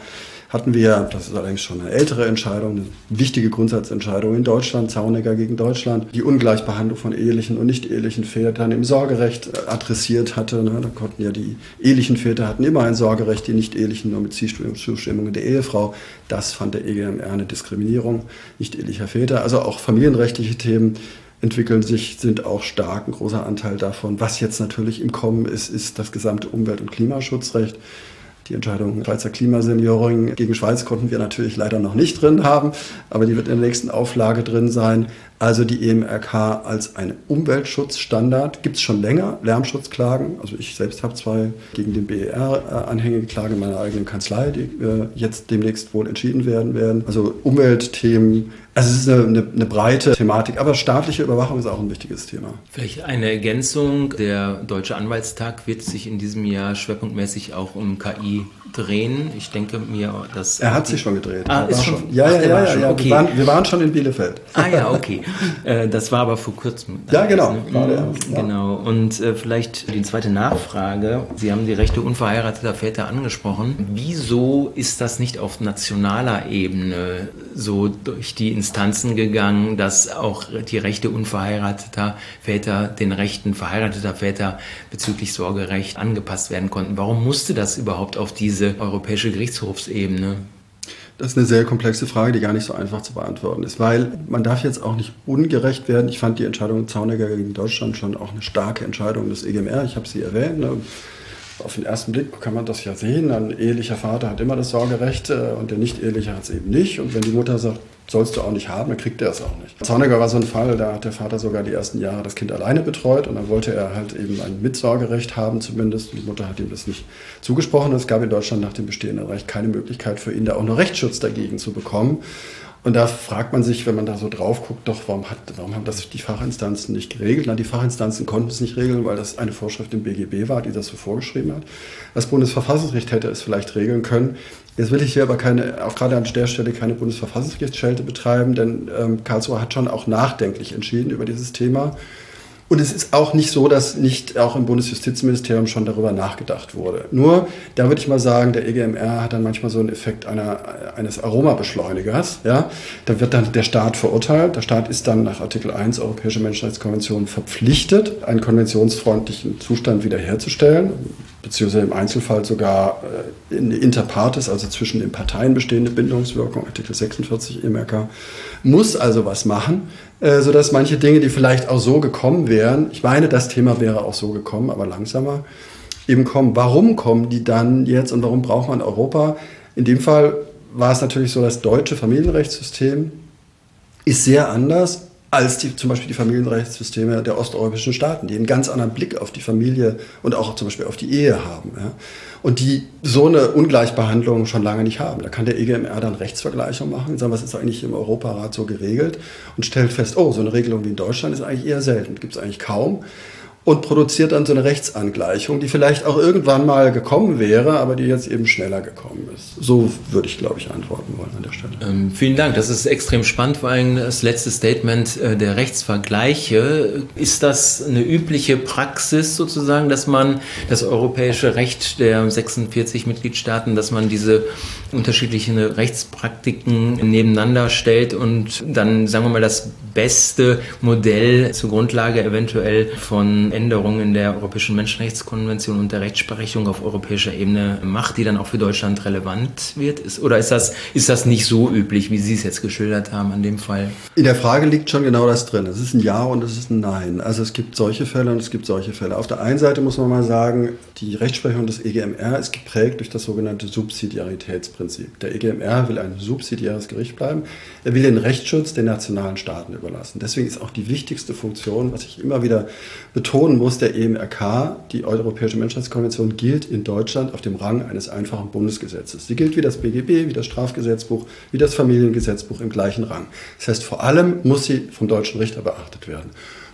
hatten wir, das ist allerdings schon eine ältere Entscheidung, eine wichtige Grundsatzentscheidung in Deutschland, Zaunegger gegen Deutschland, die Ungleichbehandlung von ehelichen und nicht-ehelichen Vätern im Sorgerecht adressiert hatte. Ne? Da konnten ja die ehelichen Väter hatten immer ein Sorgerecht, die nicht-ehelichen nur mit Zustimmung der Ehefrau. Das fand der E G M R eine Diskriminierung nicht-ehelicher Väter. Also auch familienrechtliche Themen entwickeln sich, sind auch stark, ein großer Anteil davon. Was jetzt natürlich im Kommen ist, ist das gesamte Umwelt- und Klimaschutzrecht. Die Entscheidung Schweizer Klimasenioring gegen Schweiz konnten wir natürlich leider noch nicht drin haben, aber die wird in der nächsten Auflage drin sein. Also die E M R K als ein Umweltschutzstandard gibt es schon länger, Lärmschutzklagen. Also ich selbst habe zwei gegen den B E R anhängige Klagen in meiner eigenen Kanzlei, die äh, jetzt demnächst wohl entschieden werden werden. Also Umweltthemen, also es ist eine, eine, eine breite Thematik, aber staatliche Überwachung ist auch ein wichtiges Thema. Vielleicht eine Ergänzung. Der Deutsche Anwaltstag wird sich in diesem Jahr schwerpunktmäßig auch um K I drehen. Ich denke mir, dass... Er hat sich schon gedreht. Ah, ist schon? schon. Ja, Ach, ja, ja, ja, schon. ja. Okay. Wir, waren, wir waren schon in Bielefeld. Ah ja, okay. Äh, das war aber vor kurzem. Ja, genau. Ne? War der, ja. Genau. Und äh, vielleicht die zweite Nachfrage. Sie haben die Rechte unverheirateter Väter angesprochen. Wieso ist das nicht auf nationaler Ebene so durch die Instanzen gegangen, dass auch die Rechte unverheirateter Väter den Rechten verheirateter Väter bezüglich Sorgerecht angepasst werden konnten? Warum musste das überhaupt auf diese europäische Gerichtshofsebene? Das ist eine sehr komplexe Frage, die gar nicht so einfach zu beantworten ist, weil man darf jetzt auch nicht ungerecht werden. Ich fand die Entscheidung Zaunegger gegen Deutschland schon auch eine starke Entscheidung des E G M R. Ich habe sie erwähnt. Ne? Auf den ersten Blick kann man das ja sehen. Ein ehelicher Vater hat immer das Sorgerecht und der nicht-eheliche hat es eben nicht. Und wenn die Mutter sagt, sollst du auch nicht haben, dann kriegt er es auch nicht. Zaunegger war so ein Fall, da hat der Vater sogar die ersten Jahre das Kind alleine betreut und dann wollte er halt eben ein Mitsorgerecht haben zumindest. Die Mutter hat ihm das nicht zugesprochen. Es gab in Deutschland nach dem bestehenden Recht keine Möglichkeit für ihn, da auch noch Rechtsschutz dagegen zu bekommen. Und da fragt man sich, wenn man da so drauf guckt, doch, warum, hat, warum haben das die Fachinstanzen nicht geregelt? Na, die Fachinstanzen konnten es nicht regeln, weil das eine Vorschrift im B G B war, die das so vorgeschrieben hat. Das Bundesverfassungsgericht hätte es vielleicht regeln können. Jetzt will ich hier aber keine, auch gerade an der Stelle keine Bundesverfassungsgerichtsschelte betreiben, denn ähm, Karlsruhe hat schon auch nachdenklich entschieden über dieses Thema. Und es ist auch nicht so, dass nicht auch im Bundesjustizministerium schon darüber nachgedacht wurde. Nur, da würde ich mal sagen, der E G M R hat dann manchmal so einen Effekt einer, eines Aromabeschleunigers. Ja? Da wird dann der Staat verurteilt. Der Staat ist dann nach Artikel eins Europäische Menschenrechtskonvention verpflichtet, einen konventionsfreundlichen Zustand wiederherzustellen, beziehungsweise im Einzelfall sogar eine Inter partes, also zwischen den Parteien bestehende Bindungswirkung, Artikel sechsundvierzig E M R K, muss also was machen, sodass manche Dinge, die vielleicht auch so gekommen wären, ich meine, das Thema wäre auch so gekommen, aber langsamer, eben kommen. Warum kommen die dann jetzt und warum braucht man Europa? In dem Fall war es natürlich so, das deutsche Familienrechtssystem ist sehr anders als die, zum Beispiel die Familienrechtssysteme der osteuropäischen Staaten, die einen ganz anderen Blick auf die Familie und auch zum Beispiel auf die Ehe haben. Ja? Und die so eine Ungleichbehandlung schon lange nicht haben. Da kann der E G M R dann Rechtsvergleichung machen und sagen, was ist eigentlich im Europarat so geregelt und stellt fest, oh, so eine Regelung wie in Deutschland ist eigentlich eher selten, gibt es eigentlich kaum. Und produziert dann so eine Rechtsangleichung, die vielleicht auch irgendwann mal gekommen wäre, aber die jetzt eben schneller gekommen ist. So würde ich, glaube ich, antworten wollen an der Stelle. Ähm, vielen Dank, das ist extrem spannend, vor allem das letzte Statement äh, der Rechtsvergleiche. Ist das eine übliche Praxis sozusagen, dass man das europäische Recht der sechsundvierzig Mitgliedstaaten, dass man diese unterschiedlichen Rechtspraktiken nebeneinander stellt und dann, sagen wir mal, das beste Modell zur Grundlage eventuell von Änderungen in der Europäischen Menschenrechtskonvention und der Rechtsprechung auf europäischer Ebene macht, die dann auch für Deutschland relevant wird? Ist, oder ist das, ist das nicht so üblich, wie Sie es jetzt geschildert haben an dem Fall? In der Frage liegt schon genau das drin. Es ist ein Ja und es ist ein Nein. Also es gibt solche Fälle und es gibt solche Fälle. Auf der einen Seite muss man mal sagen, die Rechtsprechung des E G M R ist geprägt durch das sogenannte Subsidiaritätsprinzip. Der E G M R will ein subsidiäres Gericht bleiben. Er will den Rechtsschutz den nationalen Staaten überlassen. Deswegen ist auch die wichtigste Funktion, was ich immer wieder betonen muss, der E M R K, die Europäische Menschenrechtskonvention, gilt in Deutschland auf dem Rang eines einfachen Bundesgesetzes. Sie gilt wie das B G B, wie das Strafgesetzbuch, wie das Familiengesetzbuch im gleichen Rang. Das heißt, vor allem muss sie vom deutschen Richter beachtet werden.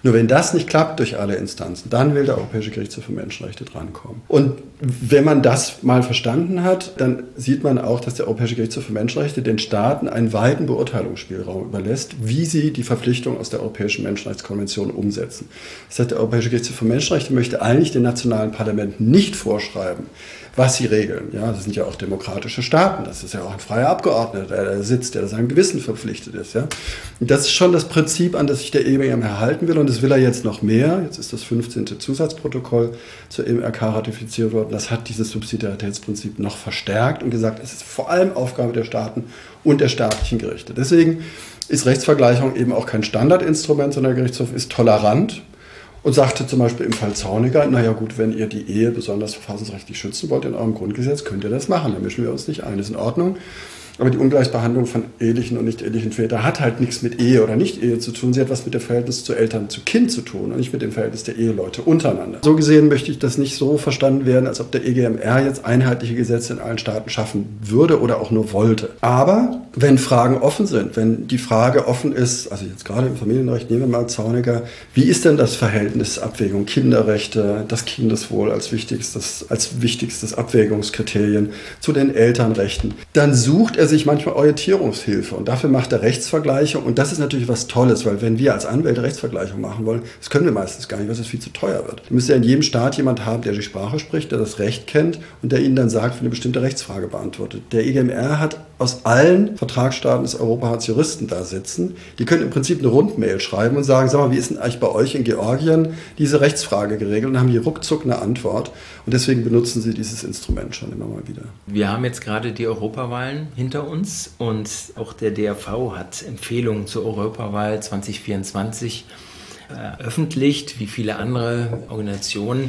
Nur wenn das nicht klappt durch alle Instanzen, dann will der Europäische Gerichtshof für Menschenrechte drankommen. Und wenn man das mal verstanden hat, dann sieht man auch, dass der Europäische Gerichtshof für Menschenrechte den Staaten einen weiten Beurteilungsspielraum überlässt, wie sie die Verpflichtungen aus der Europäischen Menschenrechtskonvention umsetzen. Das heißt, der Europäische Gerichtshof für Menschenrechte möchte eigentlich den nationalen Parlamenten nicht vorschreiben, was sie regeln. Ja, das sind ja auch demokratische Staaten. Das ist ja auch ein freier Abgeordneter, der da sitzt, der seinem Gewissen verpflichtet ist. Ja. Und das ist schon das Prinzip, an das sich der E M R K erhalten will. Und das will er jetzt noch mehr. Jetzt ist das fünfzehnte Zusatzprotokoll zur E M R K ratifiziert worden. Das hat dieses Subsidiaritätsprinzip noch verstärkt und gesagt, es ist vor allem Aufgabe der Staaten und der staatlichen Gerichte. Deswegen ist Rechtsvergleichung eben auch kein Standardinstrument, sondern der Gerichtshof ist tolerant. Und sagte zum Beispiel im Fall Zorniger, naja gut, wenn ihr die Ehe besonders verfassungsrechtlich schützen wollt in eurem Grundgesetz, könnt ihr das machen, da mischen wir uns nicht ein, das ist in Ordnung. Aber die Ungleichbehandlung von ehelichen und nicht-ehelichen Vätern hat halt nichts mit Ehe oder Nicht-Ehe zu tun. Sie hat was mit dem Verhältnis zu Eltern zu Kind zu tun und nicht mit dem Verhältnis der Eheleute untereinander. So gesehen möchte ich das nicht so verstanden werden, als ob der E G M R jetzt einheitliche Gesetze in allen Staaten schaffen würde oder auch nur wollte. Aber wenn Fragen offen sind, wenn die Frage offen ist, also jetzt gerade im Familienrecht, nehmen wir mal Zorniger, wie ist denn das Verhältnis, Abwägung, Kinderrechte, das Kindeswohl als wichtigstes, als wichtigstes Abwägungskriterien zu den Elternrechten, dann sucht er sich manchmal Orientierungshilfe und dafür macht er Rechtsvergleiche und das ist natürlich was Tolles, weil wenn wir als Anwälte Rechtsvergleichung machen wollen, das können wir meistens gar nicht, weil es viel zu teuer wird. Da müsste ja in jedem Staat jemand haben, der die Sprache spricht, der das Recht kennt und der ihnen dann sagt, für eine bestimmte Rechtsfrage beantwortet. Der E G M R hat aus allen Vertragsstaaten des Europarats Juristen da sitzen, die können im Prinzip eine Rundmail schreiben und sagen, sag mal, wie ist denn eigentlich bei euch in Georgien diese Rechtsfrage geregelt und haben hier ruckzuck eine Antwort und deswegen benutzen sie dieses Instrument schon immer mal wieder. Wir haben jetzt gerade die Europawahlen hinter uns und auch der D R V hat Empfehlungen zur Europawahl zwanzig vierundzwanzig veröffentlicht, wie viele andere Organisationen.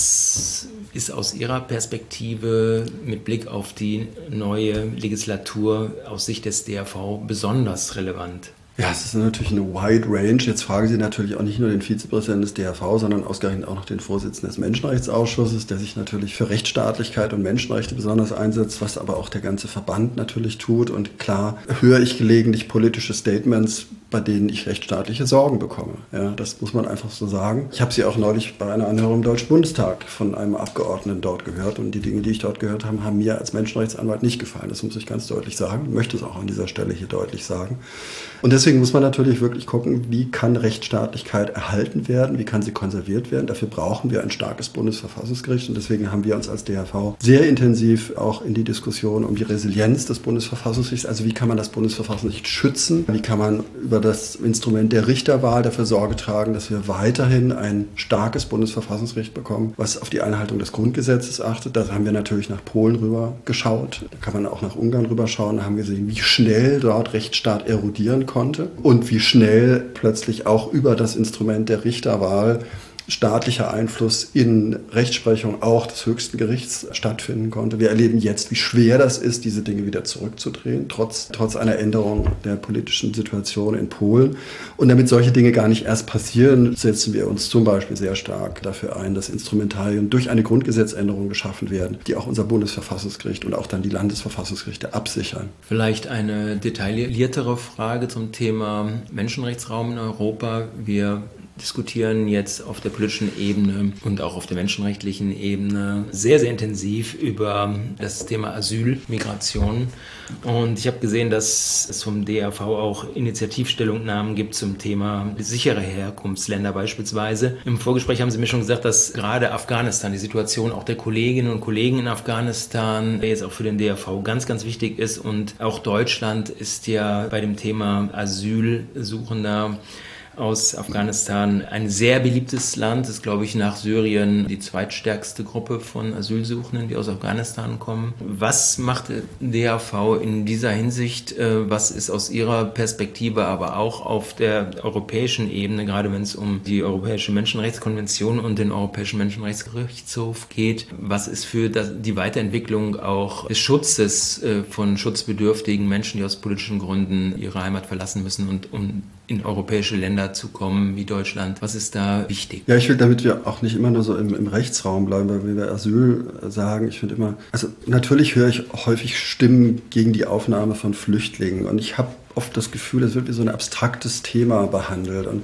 Was ist aus Ihrer Perspektive mit Blick auf die neue Legislatur aus Sicht des D R V besonders relevant? Ja, es ist natürlich eine wide range. Jetzt fragen Sie natürlich auch nicht nur den Vizepräsidenten des D R V, sondern ausgerechnet auch noch den Vorsitzenden des Menschenrechtsausschusses, der sich natürlich für Rechtsstaatlichkeit und Menschenrechte besonders einsetzt, was aber auch der ganze Verband natürlich tut. Und klar höre ich gelegentlich politische Statements, bei denen ich rechtsstaatliche Sorgen bekomme. Ja, das muss man einfach so sagen. Ich habe sie auch neulich bei einer Anhörung im Deutschen Bundestag von einem Abgeordneten dort gehört und die Dinge, die ich dort gehört habe, haben mir als Menschenrechtsanwalt nicht gefallen. Das muss ich ganz deutlich sagen. Ich möchte es auch an dieser Stelle hier deutlich sagen. Und deswegen muss man natürlich wirklich gucken, wie kann Rechtsstaatlichkeit erhalten werden, wie kann sie konserviert werden. Dafür brauchen wir ein starkes Bundesverfassungsgericht und deswegen haben wir uns als D R V sehr intensiv auch in die Diskussion um die Resilienz des Bundesverfassungsgerichts, also wie kann man das Bundesverfassungsgericht schützen, wie kann man über das Instrument der Richterwahl dafür Sorge tragen, dass wir weiterhin ein starkes Bundesverfassungsgericht bekommen, was auf die Einhaltung des Grundgesetzes achtet. Da haben wir natürlich nach Polen rüber geschaut, da kann man auch nach Ungarn rüber schauen, da haben wir gesehen, wie schnell dort Rechtsstaat erodieren konnte und wie schnell plötzlich auch über das Instrument der Richterwahl staatlicher Einfluss in Rechtsprechung auch des höchsten Gerichts stattfinden konnte. Wir erleben jetzt, wie schwer das ist, diese Dinge wieder zurückzudrehen, trotz, trotz einer Änderung der politischen Situation in Polen. Und damit solche Dinge gar nicht erst passieren, setzen wir uns zum Beispiel sehr stark dafür ein, dass Instrumentarien durch eine Grundgesetzänderung geschaffen werden, die auch unser Bundesverfassungsgericht und auch dann die Landesverfassungsgerichte absichern. Vielleicht eine detailliertere Frage zum Thema Menschenrechtsraum in Europa. Wir diskutieren jetzt auf der politischen Ebene und auch auf der menschenrechtlichen Ebene sehr, sehr intensiv über das Thema Asyl, Migration. Und ich habe gesehen, dass es vom D R V auch Initiativstellungnahmen gibt zum Thema sichere Herkunftsländer beispielsweise. Im Vorgespräch haben Sie mir schon gesagt, dass gerade Afghanistan, die Situation auch der Kolleginnen und Kollegen in Afghanistan jetzt auch für den D R V ganz, ganz wichtig ist. Und auch Deutschland ist ja bei dem Thema Asylsuchender aus Afghanistan ein sehr beliebtes Land. Das ist, glaube ich, nach Syrien die zweitstärkste Gruppe von Asylsuchenden, die aus Afghanistan kommen. Was macht der D R V in dieser Hinsicht? Was ist aus Ihrer Perspektive, aber auch auf der europäischen Ebene, gerade wenn es um die Europäische Menschenrechtskonvention und den Europäischen Menschenrechtsgerichtshof geht, was ist für die Weiterentwicklung auch des Schutzes von schutzbedürftigen Menschen, die aus politischen Gründen ihre Heimat verlassen müssen und um in europäische Länder zu kommen wie Deutschland? Was ist da wichtig? Ja, ich will, damit wir auch nicht immer nur so im, im Rechtsraum bleiben, weil wir Asyl sagen, ich finde immer, also natürlich höre ich häufig Stimmen gegen die Aufnahme von Flüchtlingen und ich habe oft das Gefühl, es wird wie so ein abstraktes Thema behandelt und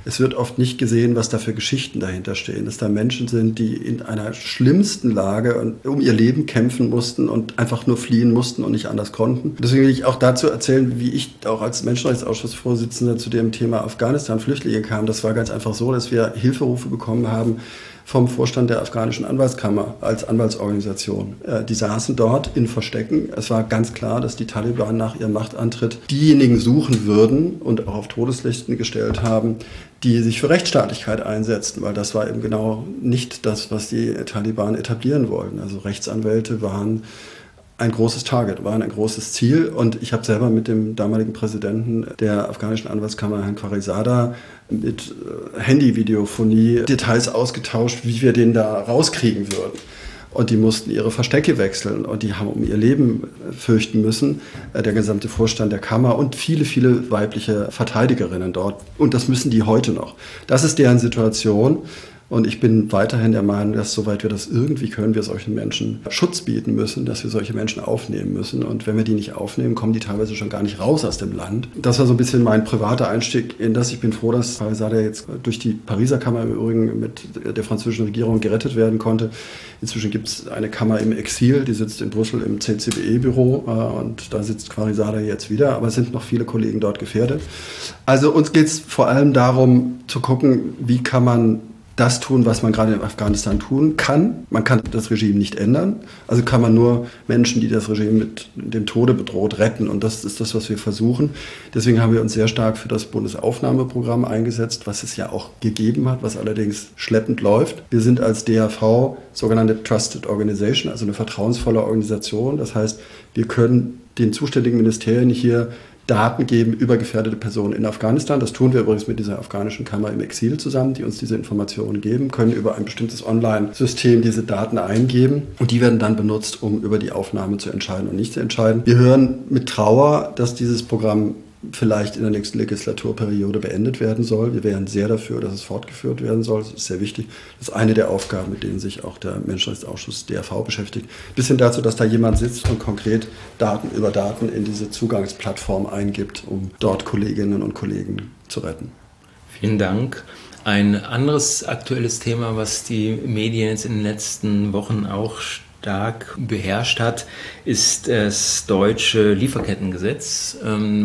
Es wird oft nicht gesehen, was da für Geschichten dahinter stehen, dass da Menschen sind, die in einer schlimmsten Lage um ihr Leben kämpfen mussten und einfach nur fliehen mussten und nicht anders konnten. Deswegen will ich auch dazu erzählen, wie ich auch als Menschenrechtsausschussvorsitzender zu dem Thema Afghanistan-Flüchtlinge kam. Das war ganz einfach so, dass wir Hilferufe bekommen haben vom Vorstand der afghanischen Anwaltskammer als Anwaltsorganisation. Die saßen dort in Verstecken. Es war ganz klar, dass die Taliban nach ihrem Machtantritt diejenigen suchen würden und auch auf Todeslisten gestellt haben, die sich für Rechtsstaatlichkeit einsetzten, weil das war eben genau nicht das, was die Taliban etablieren wollten. Also Rechtsanwälte waren ein großes Target, waren ein großes Ziel. Und ich habe selber mit dem damaligen Präsidenten der afghanischen Anwaltskammer, Herrn Farizada, mit Handyvideophonie Details ausgetauscht, wie wir den da rauskriegen würden. Und die mussten ihre Verstecke wechseln und die haben um ihr Leben fürchten müssen, der gesamte Vorstand der Kammer und viele, viele weibliche Verteidigerinnen dort. Und das müssen die heute noch. Das ist deren Situation. Und ich bin weiterhin der Meinung, dass soweit wir das irgendwie können, wir solchen Menschen Schutz bieten müssen, dass wir solche Menschen aufnehmen müssen. Und wenn wir die nicht aufnehmen, kommen die teilweise schon gar nicht raus aus dem Land. Das war so ein bisschen mein privater Einstieg in das. Ich bin froh, dass Farizada jetzt durch die Pariser Kammer im Übrigen mit der französischen Regierung gerettet werden konnte. Inzwischen gibt es eine Kammer im Exil, die sitzt in Brüssel im C C B E-Büro und da sitzt Farizada jetzt wieder. Aber es sind noch viele Kollegen dort gefährdet. Also uns geht es vor allem darum zu gucken, wie kann man das tun, was man gerade in Afghanistan tun kann. Man kann das Regime nicht ändern. Also kann man nur Menschen, die das Regime mit dem Tode bedroht, retten. Und das ist das, was wir versuchen. Deswegen haben wir uns sehr stark für das Bundesaufnahmeprogramm eingesetzt, was es ja auch gegeben hat, was allerdings schleppend läuft. Wir sind als D A V sogenannte Trusted Organization, also eine vertrauensvolle Organisation. Das heißt, wir können den zuständigen Ministerien hier Daten geben über gefährdete Personen in Afghanistan. Das tun wir übrigens mit dieser afghanischen Kammer im Exil zusammen, die uns diese Informationen geben, können über ein bestimmtes Online-System diese Daten eingeben und die werden dann benutzt, um über die Aufnahme zu entscheiden und nicht zu entscheiden. Wir hören mit Trauer, dass dieses Programm vielleicht in der nächsten Legislaturperiode beendet werden soll. Wir wären sehr dafür, dass es fortgeführt werden soll. Das ist sehr wichtig. Das ist eine der Aufgaben, mit denen sich auch der Menschenrechtsausschuss D A V beschäftigt. Bis hin dazu, dass da jemand sitzt und konkret Daten über Daten in diese Zugangsplattform eingibt, um dort Kolleginnen und Kollegen zu retten. Vielen Dank. Ein anderes aktuelles Thema, was die Medien jetzt in den letzten Wochen auch stark beherrscht hat, ist das deutsche Lieferkettengesetz,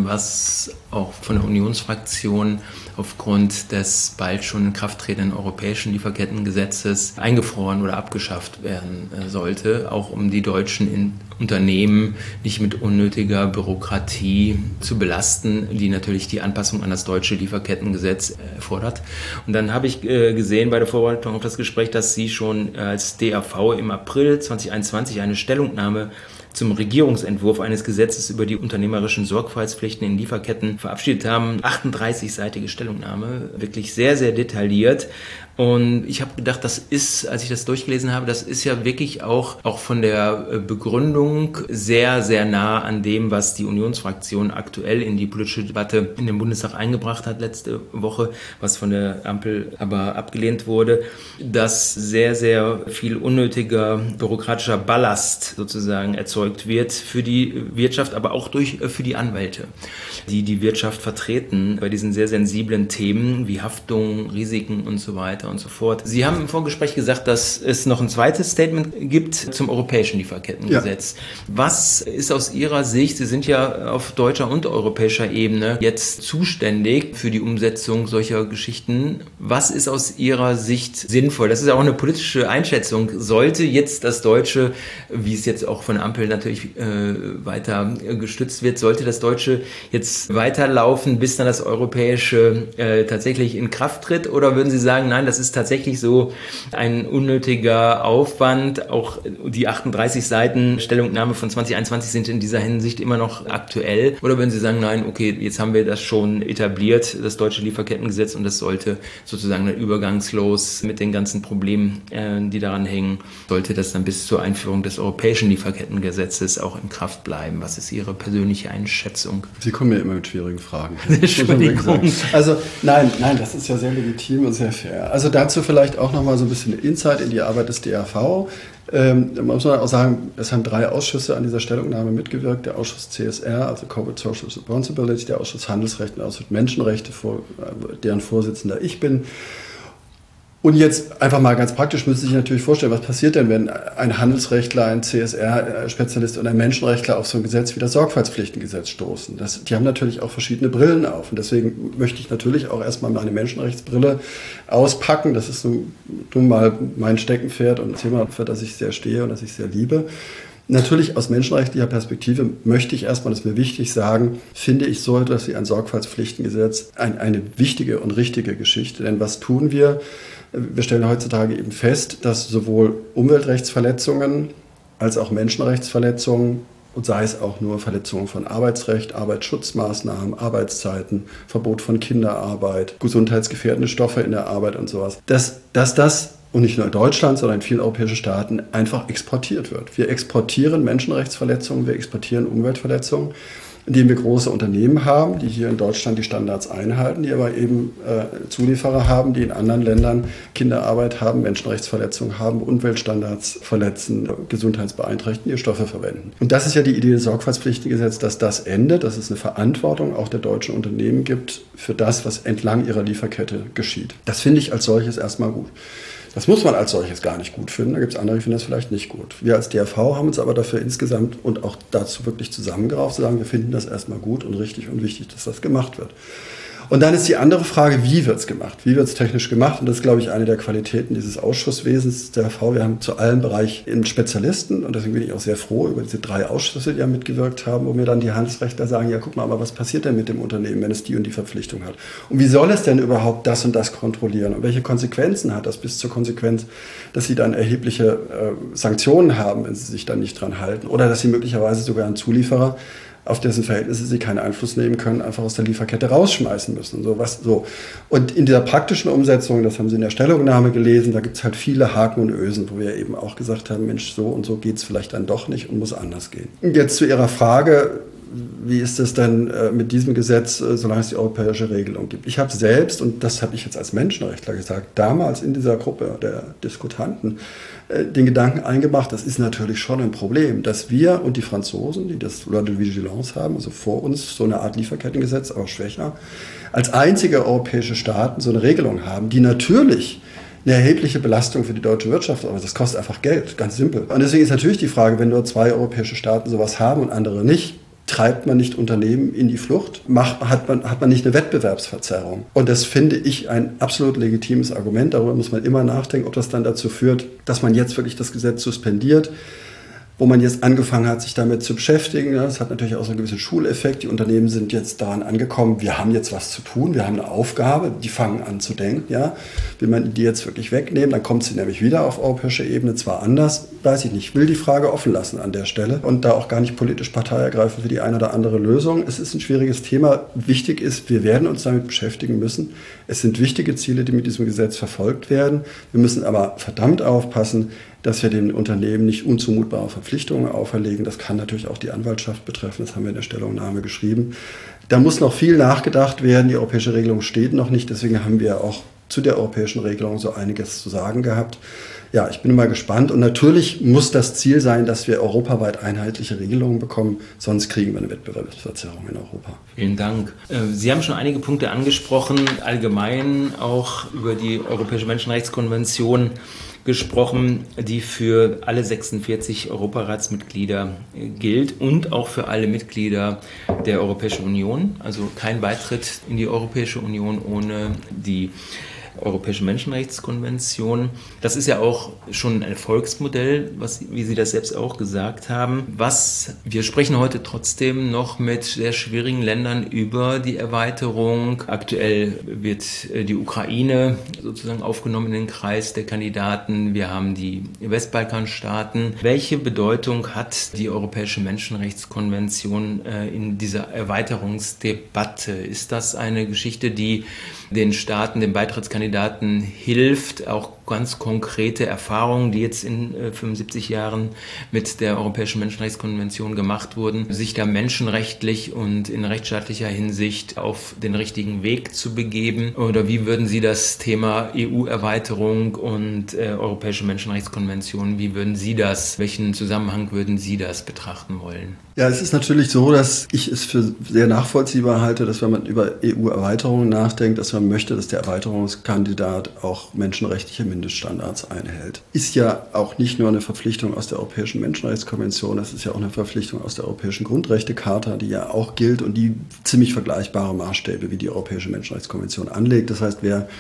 was auch von der Unionsfraktion aufgrund des bald schon in Kraft tretenden europäischen Lieferkettengesetzes eingefroren oder abgeschafft werden sollte, auch um die deutschen Unternehmen nicht mit unnötiger Bürokratie zu belasten, die natürlich die Anpassung an das deutsche Lieferkettengesetz erfordert. Und dann habe ich gesehen bei der Vorbereitung auf das Gespräch, dass Sie schon als D A V im April zweitausendeinundzwanzig eine Stellungnahme zum Regierungsentwurf eines Gesetzes über die unternehmerischen Sorgfaltspflichten in Lieferketten verabschiedet haben. achtunddreißig-seitige Stellungnahme, wirklich sehr, sehr detailliert. Und ich habe gedacht, das ist, als ich das durchgelesen habe, das ist ja wirklich auch, auch von der Begründung sehr, sehr nah an dem, was die Unionsfraktion aktuell in die politische Debatte in den Bundestag eingebracht hat letzte Woche, was von der Ampel aber abgelehnt wurde, dass sehr, sehr viel unnötiger bürokratischer Ballast sozusagen erzeugt wird für die Wirtschaft, aber auch durch, für die Anwälte, die die Wirtschaft vertreten bei diesen sehr sensiblen Themen wie Haftung, Risiken und so weiter und so fort. Sie haben im Vorgespräch gesagt, dass es noch ein zweites Statement gibt zum europäischen Lieferkettengesetz. Ja. Was ist aus Ihrer Sicht, Sie sind ja auf deutscher und europäischer Ebene jetzt zuständig für die Umsetzung solcher Geschichten, was ist aus Ihrer Sicht sinnvoll? Das ist auch eine politische Einschätzung. Sollte jetzt das Deutsche, wie es jetzt auch von der Ampel natürlich äh, weiter äh, gestützt wird, sollte das Deutsche jetzt weiterlaufen, bis dann das Europäische äh, tatsächlich in Kraft tritt? Oder würden Sie sagen, nein, das ist tatsächlich so ein unnötiger Aufwand. Auch die achtunddreißig Seiten Stellungnahme von zweitausendeinundzwanzig sind in dieser Hinsicht immer noch aktuell. Oder würden Sie sagen, nein, okay, jetzt haben wir das schon etabliert, das deutsche Lieferkettengesetz, und das sollte sozusagen dann übergangslos mit den ganzen Problemen, äh, die daran hängen, sollte das dann bis zur Einführung des europäischen Lieferkettengesetzes auch in Kraft bleiben? Was ist Ihre persönliche Einschätzung? Sie kommen ja immer mit schwierigen Fragen. Entschuldigung. Also nein, nein, das ist ja sehr legitim und sehr fair. Also Also dazu vielleicht auch nochmal so ein bisschen Insight in die Arbeit des D R V. Ähm, da muss man auch sagen, es haben drei Ausschüsse an dieser Stellungnahme mitgewirkt. Der Ausschuss C S R, also Corporate Social Responsibility, der Ausschuss Handelsrecht und der Ausschuss Menschenrechte, vor, deren Vorsitzender ich bin. Und jetzt einfach mal ganz praktisch müsste sich natürlich vorstellen, was passiert denn, wenn ein Handelsrechtler, ein C S R-Spezialist und ein Menschenrechtler auf so ein Gesetz wie das Sorgfaltspflichtengesetz stoßen. Das, die haben natürlich auch verschiedene Brillen auf. Und deswegen möchte ich natürlich auch erstmal meine Menschenrechtsbrille auspacken. Das ist nun, nun mal mein Steckenpferd und ein Thema, für das ich sehr stehe und das ich sehr liebe. Natürlich aus menschenrechtlicher Perspektive möchte ich erstmal, das ist mir wichtig, sagen, finde ich so etwas wie ein Sorgfaltspflichtengesetz ein, eine wichtige und richtige Geschichte. Denn was tun wir? Wir stellen heutzutage eben fest, dass sowohl Umweltrechtsverletzungen als auch Menschenrechtsverletzungen, und sei es auch nur Verletzungen von Arbeitsrecht, Arbeitsschutzmaßnahmen, Arbeitszeiten, Verbot von Kinderarbeit, gesundheitsgefährdende Stoffe in der Arbeit und sowas, dass, dass das, und nicht nur in Deutschland, sondern in vielen europäischen Staaten, einfach exportiert wird. Wir exportieren Menschenrechtsverletzungen, wir exportieren Umweltverletzungen, indem wir große Unternehmen haben, die hier in Deutschland die Standards einhalten, die aber eben äh, Zulieferer haben, die in anderen Ländern Kinderarbeit haben, Menschenrechtsverletzungen haben, Umweltstandards verletzen, gesundheitsbeeinträchtigende Stoffe verwenden. Und das ist ja die Idee des Sorgfaltspflichtengesetzes, dass das endet, dass es eine Verantwortung auch der deutschen Unternehmen gibt für das, was entlang ihrer Lieferkette geschieht. Das finde ich als solches erstmal gut. Das muss man als solches gar nicht gut finden. Da gibt es andere, die finden das vielleicht nicht gut. Wir als D R V haben uns aber dafür insgesamt und auch dazu wirklich zusammengerauft, zu sagen, wir finden das erstmal gut und richtig und wichtig, dass das gemacht wird. Und dann ist die andere Frage, wie wird es gemacht? Wie wird es technisch gemacht? Und das ist, glaube ich, eine der Qualitäten dieses Ausschusswesens der D R V. Wir haben zu allen Bereichen Spezialisten und deswegen bin ich auch sehr froh über diese drei Ausschüsse, die ja mitgewirkt haben, wo mir dann die Handelsrechtler sagen, ja guck mal, aber was passiert denn mit dem Unternehmen, wenn es die und die Verpflichtung hat? Und wie soll es denn überhaupt das und das kontrollieren? Und welche Konsequenzen hat das bis zur Konsequenz, dass sie dann erhebliche äh, Sanktionen haben, wenn sie sich dann nicht dran halten? Oder dass sie möglicherweise sogar einen Zulieferer, auf dessen Verhältnisse sie keinen Einfluss nehmen können, einfach aus der Lieferkette rausschmeißen müssen. Und, so was, so. Und in dieser praktischen Umsetzung, das haben Sie in der Stellungnahme gelesen, da gibt es halt viele Haken und Ösen, wo wir eben auch gesagt haben, Mensch, so und so geht es vielleicht dann doch nicht und muss anders gehen. Und jetzt zu Ihrer Frage, wie ist es denn äh, mit diesem Gesetz, äh, solange es die europäische Regelung gibt? Ich habe selbst, und das habe ich jetzt als Menschenrechtler gesagt, damals in dieser Gruppe der Diskutanten äh, den Gedanken eingebracht, das ist natürlich schon ein Problem, dass wir und die Franzosen, die das Loi de Vigilance haben, also vor uns so eine Art Lieferkettengesetz, aber schwächer, als einzige europäische Staaten so eine Regelung haben, die natürlich eine erhebliche Belastung für die deutsche Wirtschaft, aber das kostet einfach Geld, ganz simpel. Und deswegen ist natürlich die Frage, wenn nur zwei europäische Staaten sowas haben und andere nicht, treibt man nicht Unternehmen in die Flucht? Macht, hat, man, hat man nicht eine Wettbewerbsverzerrung? Und das finde ich ein absolut legitimes Argument. Darüber muss man immer nachdenken, ob das dann dazu führt, dass man jetzt wirklich das Gesetz suspendiert, wo man jetzt angefangen hat, sich damit zu beschäftigen. Das hat natürlich auch so einen gewissen Schuleffekt. Die Unternehmen sind jetzt daran angekommen, wir haben jetzt was zu tun, wir haben eine Aufgabe, die fangen an zu denken. Ja? Will man die jetzt wirklich wegnehmen, dann kommt sie nämlich wieder auf europäischer Ebene, zwar anders, weiß ich nicht. Ich will die Frage offen lassen an der Stelle und da auch gar nicht politisch Partei ergreifen für die eine oder andere Lösung. Es ist ein schwieriges Thema. Wichtig ist, wir werden uns damit beschäftigen müssen. Es sind wichtige Ziele, die mit diesem Gesetz verfolgt werden. Wir müssen aber verdammt aufpassen, dass wir den Unternehmen nicht unzumutbare Verpflichtungen auferlegen. Das kann natürlich auch die Anwaltschaft betreffen, das haben wir in der Stellungnahme geschrieben. Da muss noch viel nachgedacht werden, die europäische Regelung steht noch nicht, deswegen haben wir auch zu der europäischen Regelung so einiges zu sagen gehabt. Ja, ich bin mal gespannt und natürlich muss das Ziel sein, dass wir europaweit einheitliche Regelungen bekommen, sonst kriegen wir eine Wettbewerbsverzerrung in Europa. Vielen Dank. Sie haben schon einige Punkte angesprochen, allgemein auch über die Europäische Menschenrechtskonvention gesprochen, die für alle sechsundvierzig Europaratsmitglieder gilt und auch für alle Mitglieder der Europäischen Union. Also kein Beitritt in die Europäische Union ohne die Europäische Menschenrechtskonvention. Das ist ja auch schon ein Erfolgsmodell, was, wie Sie das selbst auch gesagt haben. Was, wir sprechen heute trotzdem noch mit sehr schwierigen Ländern über die Erweiterung. Aktuell wird die Ukraine sozusagen aufgenommen in den Kreis der Kandidaten. Wir haben die Westbalkanstaaten. Welche Bedeutung hat die Europäische Menschenrechtskonvention in dieser Erweiterungsdebatte? Ist das eine Geschichte, die den Staaten, den Beitrittskandidaten hilft, auch ganz konkrete Erfahrungen, die jetzt in äh, fünfundsiebzig Jahren mit der Europäischen Menschenrechtskonvention gemacht wurden, sich da menschenrechtlich und in rechtsstaatlicher Hinsicht auf den richtigen Weg zu begeben? Oder wie würden Sie das Thema E U-Erweiterung und äh, Europäische Menschenrechtskonvention, wie würden Sie das, welchen Zusammenhang würden Sie das betrachten wollen? Ja, es ist natürlich so, dass ich es für sehr nachvollziehbar halte, dass wenn man über E U-Erweiterungen nachdenkt, dass man möchte, dass der Erweiterungskandidat auch menschenrechtliche Mindeststandards einhält. Ist ja auch nicht nur eine Verpflichtung aus der Europäischen Menschenrechtskonvention, das ist ja auch eine Verpflichtung aus der Europäischen Grundrechtecharta, die ja auch gilt und die ziemlich vergleichbare Maßstäbe wie die Europäische Menschenrechtskonvention anlegt. Das heißt, wer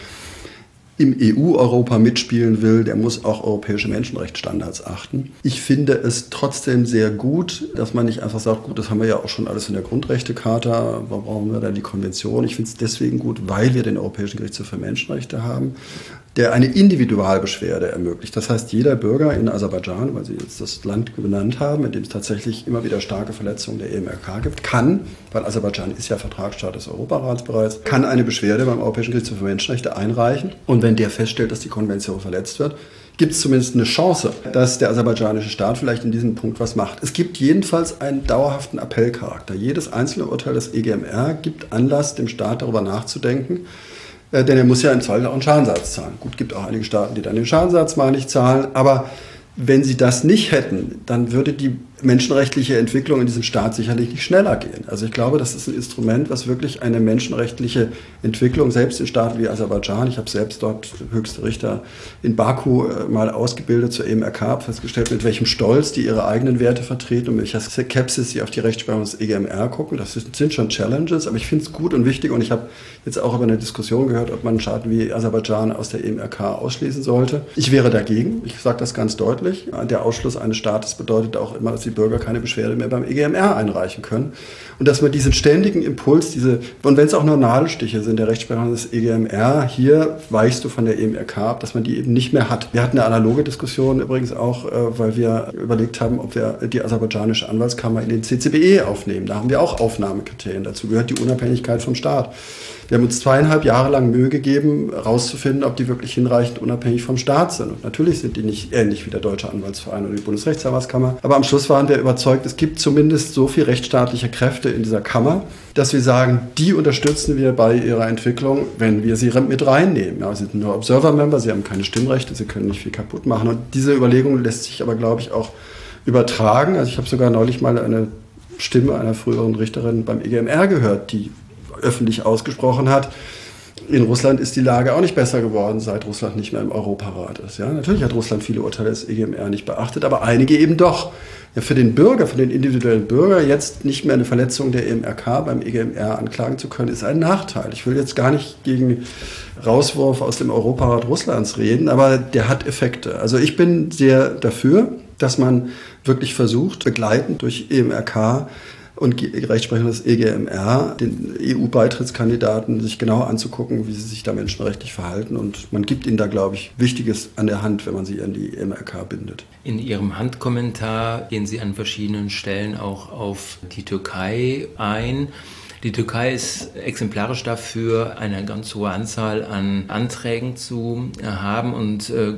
im E U-Europa mitspielen will, der muss auch europäische Menschenrechtsstandards achten. Ich finde es trotzdem sehr gut, dass man nicht einfach sagt, gut, das haben wir ja auch schon alles in der Grundrechtecharta, warum brauchen wir dann die Konvention? Ich finde es deswegen gut, weil wir den Europäischen Gerichtshof für Menschenrechte haben, der eine Individualbeschwerde ermöglicht. Das heißt, jeder Bürger in Aserbaidschan, weil Sie jetzt das Land benannt haben, in dem es tatsächlich immer wieder starke Verletzungen der E M R K gibt, kann, weil Aserbaidschan ist ja Vertragsstaat des Europarats bereits, kann eine Beschwerde beim Europäischen Gerichtshof für Menschenrechte einreichen. Und wenn der feststellt, dass die Konvention verletzt wird, gibt es zumindest eine Chance, dass der aserbaidschanische Staat vielleicht in diesem Punkt was macht. Es gibt jedenfalls einen dauerhaften Appellcharakter. Jedes einzelne Urteil des E G M R gibt Anlass, dem Staat darüber nachzudenken, Äh, denn er muss ja im Zweifel auch einen Schadensatz zahlen. Gut, gibt auch einige Staaten, die dann den Schadensatz mal nicht zahlen, aber wenn sie das nicht hätten, dann würde die menschenrechtliche Entwicklung in diesem Staat sicherlich nicht schneller gehen. Also ich glaube, das ist ein Instrument, was wirklich eine menschenrechtliche Entwicklung, selbst in Staaten wie Aserbaidschan, ich habe selbst dort höchste Richter in Baku mal ausgebildet zur E M R K, habe festgestellt, mit welchem Stolz die ihre eigenen Werte vertreten und mit welcher Skepsis sie auf die Rechtsprechung des E G M R gucken. Das sind schon Challenges, aber ich finde es gut und wichtig und ich habe jetzt auch über eine Diskussion gehört, ob man Staaten wie Aserbaidschan aus der E M R K ausschließen sollte. Ich wäre dagegen, ich sage das ganz deutlich. Der Ausschluss eines Staates bedeutet auch immer, dass die Bürger keine Beschwerde mehr beim E G M R einreichen können. Und dass man diesen ständigen Impuls, diese, und wenn es auch nur Nadelstiche sind, der Rechtsprechung des E G M R, hier weichst du von der E M R K ab, dass man die eben nicht mehr hat. Wir hatten eine analoge Diskussion übrigens auch, weil wir überlegt haben, ob wir die aserbaidschanische Anwaltskammer in den C C B E aufnehmen. Da haben wir auch Aufnahmekriterien. Dazu gehört die Unabhängigkeit vom Staat. Wir haben uns zweieinhalb Jahre lang Mühe gegeben, herauszufinden, ob die wirklich hinreichend unabhängig vom Staat sind. Und natürlich sind die nicht ähnlich wie der Deutsche Anwaltsverein oder die Bundesrechtsanwaltskammer. Aber am Schluss waren wir überzeugt, es gibt zumindest so viel rechtsstaatliche Kräfte in dieser Kammer, dass wir sagen, die unterstützen wir bei ihrer Entwicklung, wenn wir sie mit reinnehmen. Ja, sie sind nur Observer-Member, sie haben keine Stimmrechte, sie können nicht viel kaputt machen. Und diese Überlegung lässt sich aber, glaube ich, auch übertragen. Also ich habe sogar neulich mal eine Stimme einer früheren Richterin beim E G M R gehört, die öffentlich ausgesprochen hat, in Russland ist die Lage auch nicht besser geworden, seit Russland nicht mehr im Europarat ist. Ja, natürlich hat Russland viele Urteile des E G M R nicht beachtet, aber einige eben doch. Ja, für den Bürger, für den individuellen Bürger jetzt nicht mehr eine Verletzung der E M R K beim E G M R anklagen zu können, ist ein Nachteil. Ich will jetzt gar nicht gegen Rauswurf aus dem Europarat Russlands reden, aber der hat Effekte. Also ich bin sehr dafür, dass man wirklich versucht, begleitend durch E M R K und die Rechtsprechung des E G M R, den E U-Beitrittskandidaten, sich genau anzugucken, wie sie sich da menschenrechtlich verhalten. Und man gibt ihnen da, glaube ich, Wichtiges an der Hand, wenn man sie an die E M R K bindet. In Ihrem Handkommentar gehen Sie an verschiedenen Stellen auch auf die Türkei ein. Die Türkei ist exemplarisch dafür, eine ganz hohe Anzahl an Anträgen zu haben und äh,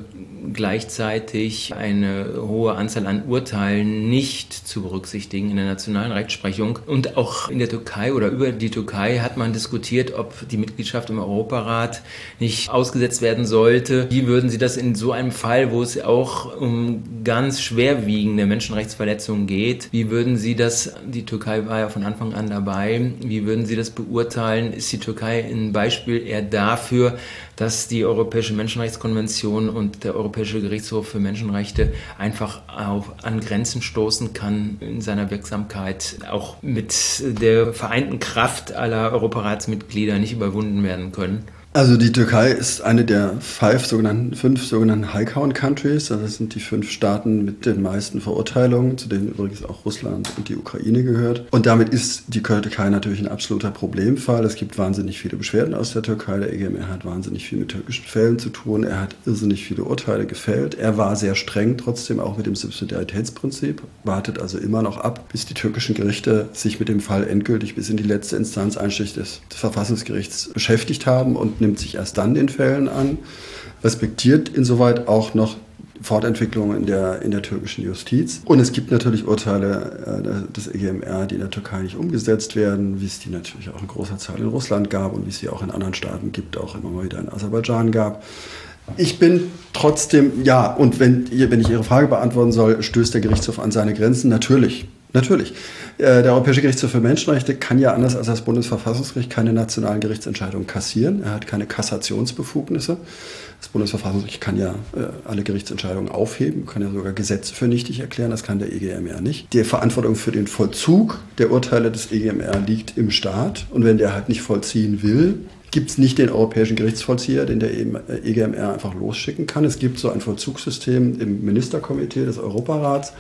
gleichzeitig eine hohe Anzahl an Urteilen nicht zu berücksichtigen in der nationalen Rechtsprechung. Und auch in der Türkei oder über die Türkei hat man diskutiert, ob die Mitgliedschaft im Europarat nicht ausgesetzt werden sollte. Wie würden Sie das in so einem Fall, wo es auch um ganz schwerwiegende Menschenrechtsverletzungen geht, wie würden Sie das, die Türkei war ja von Anfang an dabei, wie würden Sie das beurteilen? Ist die Türkei ein Beispiel eher dafür, dass die Europäische Menschenrechtskonvention und der Europäische Gerichtshof für Menschenrechte einfach auf, an Grenzen stoßen kann in seiner Wirksamkeit, auch mit der vereinten Kraft aller Europaratsmitglieder nicht überwunden werden können? Also die Türkei ist eine der five sogenannten, fünf sogenannten High-Count-Countries. Also das sind die fünf Staaten mit den meisten Verurteilungen, zu denen übrigens auch Russland und die Ukraine gehört. Und damit ist die Türkei natürlich ein absoluter Problemfall. Es gibt wahnsinnig viele Beschwerden aus der Türkei. Der E G M R hat wahnsinnig viel mit türkischen Fällen zu tun. Er hat irrsinnig viele Urteile gefällt. Er war sehr streng, trotzdem auch mit dem Subsidiaritätsprinzip. Wartet also immer noch ab, bis die türkischen Gerichte sich mit dem Fall endgültig bis in die letzte Instanz einschließlich des Verfassungsgerichts beschäftigt haben. Und und nimmt sich erst dann den Fällen an, respektiert insoweit auch noch Fortentwicklungen in der, in der türkischen Justiz. Und es gibt natürlich Urteile äh, des E G M R, die in der Türkei nicht umgesetzt werden, wie es die natürlich auch in großer Zahl in Russland gab und wie es sie auch in anderen Staaten gibt, auch immer mal wieder in Aserbaidschan gab. Ich bin trotzdem, ja, und wenn, wenn ich Ihre Frage beantworten soll, stößt der Gerichtshof an seine Grenzen? Natürlich. Natürlich. Der Europäische Gerichtshof für Menschenrechte kann ja anders als das Bundesverfassungsgericht keine nationalen Gerichtsentscheidungen kassieren. Er hat keine Kassationsbefugnisse. Das Bundesverfassungsgericht kann ja äh, alle Gerichtsentscheidungen aufheben, kann ja sogar Gesetze für nichtig erklären. Das kann der E G M R nicht. Die Verantwortung für den Vollzug der Urteile des E G M R liegt im Staat. Und wenn der halt nicht vollziehen will, gibt es nicht den europäischen Gerichtsvollzieher, den der E G M R einfach losschicken kann. Es gibt so ein Vollzugssystem im Ministerkomitee des Europarats.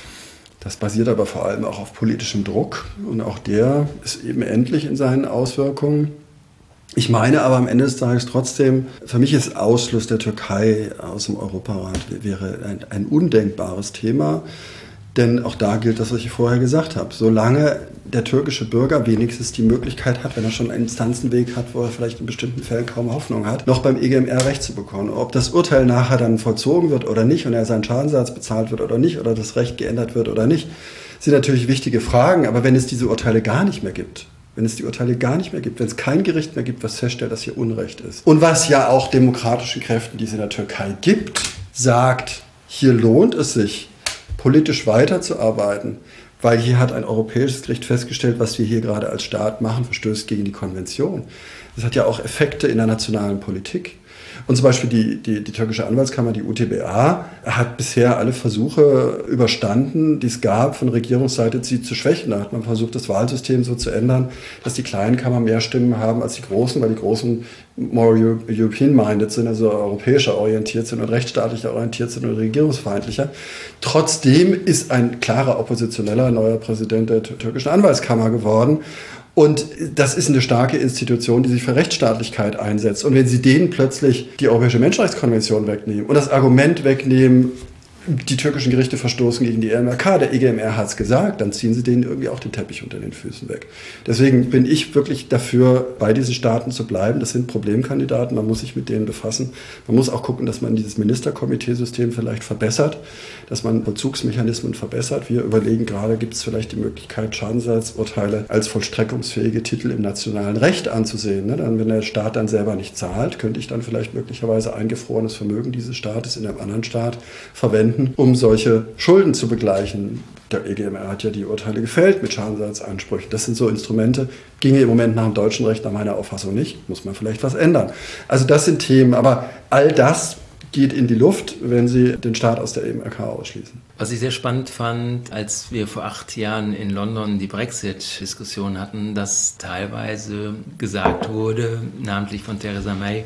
Das basiert aber vor allem auch auf politischem Druck und auch der ist eben endlich in seinen Auswirkungen. Ich meine aber am Ende des Tages trotzdem, für mich ist Ausschluss der Türkei aus dem Europarat wäre ein, ein undenkbares Thema. Denn auch da gilt das, was ich vorher gesagt habe. Solange der türkische Bürger wenigstens die Möglichkeit hat, wenn er schon einen Instanzenweg hat, wo er vielleicht in bestimmten Fällen kaum Hoffnung hat, noch beim E G M R Recht zu bekommen. Ob das Urteil nachher dann vollzogen wird oder nicht und er seinen Schadensersatz bezahlt wird oder nicht oder das Recht geändert wird oder nicht, sind natürlich wichtige Fragen. Aber wenn es diese Urteile gar nicht mehr gibt, wenn es die Urteile gar nicht mehr gibt, wenn es kein Gericht mehr gibt, was feststellt, dass hier Unrecht ist und was ja auch demokratischen Kräften, die es in der Türkei gibt, sagt, hier lohnt es sich, politisch weiterzuarbeiten, weil hier hat ein europäisches Gericht festgestellt, was wir hier gerade als Staat machen, verstößt gegen die Konvention. Das hat ja auch Effekte in der nationalen Politik. Und zum Beispiel die, die, die türkische Anwaltskammer, die U T B A, hat bisher alle Versuche überstanden, die es gab, von Regierungsseite sie zu schwächen. Da hat man versucht, das Wahlsystem so zu ändern, dass die kleinen Kammern mehr Stimmen haben als die großen, weil die großen more European-minded sind, also europäischer orientiert sind und rechtsstaatlicher orientiert sind und regierungsfeindlicher. Trotzdem ist ein klarer oppositioneller neuer Präsident der türkischen Anwaltskammer geworden. Und das ist eine starke Institution, die sich für Rechtsstaatlichkeit einsetzt. Und wenn Sie denen plötzlich die Europäische Menschenrechtskonvention wegnehmen und das Argument wegnehmen, die türkischen Gerichte verstoßen gegen die E M R K, der E G M R hat es gesagt, dann ziehen Sie denen irgendwie auch den Teppich unter den Füßen weg. Deswegen bin ich wirklich dafür, bei diesen Staaten zu bleiben. Das sind Problemkandidaten, man muss sich mit denen befassen. Man muss auch gucken, dass man dieses Ministerkomiteesystem vielleicht verbessert, dass man Vollzugsmechanismen verbessert. Wir überlegen gerade, gibt es vielleicht die Möglichkeit, Schadensersatzurteile als vollstreckungsfähige Titel im nationalen Recht anzusehen. Ne? Dann, wenn der Staat dann selber nicht zahlt, könnte ich dann vielleicht möglicherweise eingefrorenes Vermögen dieses Staates in einem anderen Staat verwenden, um solche Schulden zu begleichen. Der E G M R hat ja die Urteile gefällt mit Schadensersatzansprüchen. Das sind so Instrumente, ginge im Moment nach dem deutschen Recht nach meiner Auffassung nicht. Muss man vielleicht was ändern. Also das sind Themen, aber all das geht in die Luft, wenn Sie den Staat aus der E M R K ausschließen. Was ich sehr spannend fand, als wir vor acht Jahren in London die Brexit-Diskussion hatten, dass teilweise gesagt wurde, namentlich von Theresa May,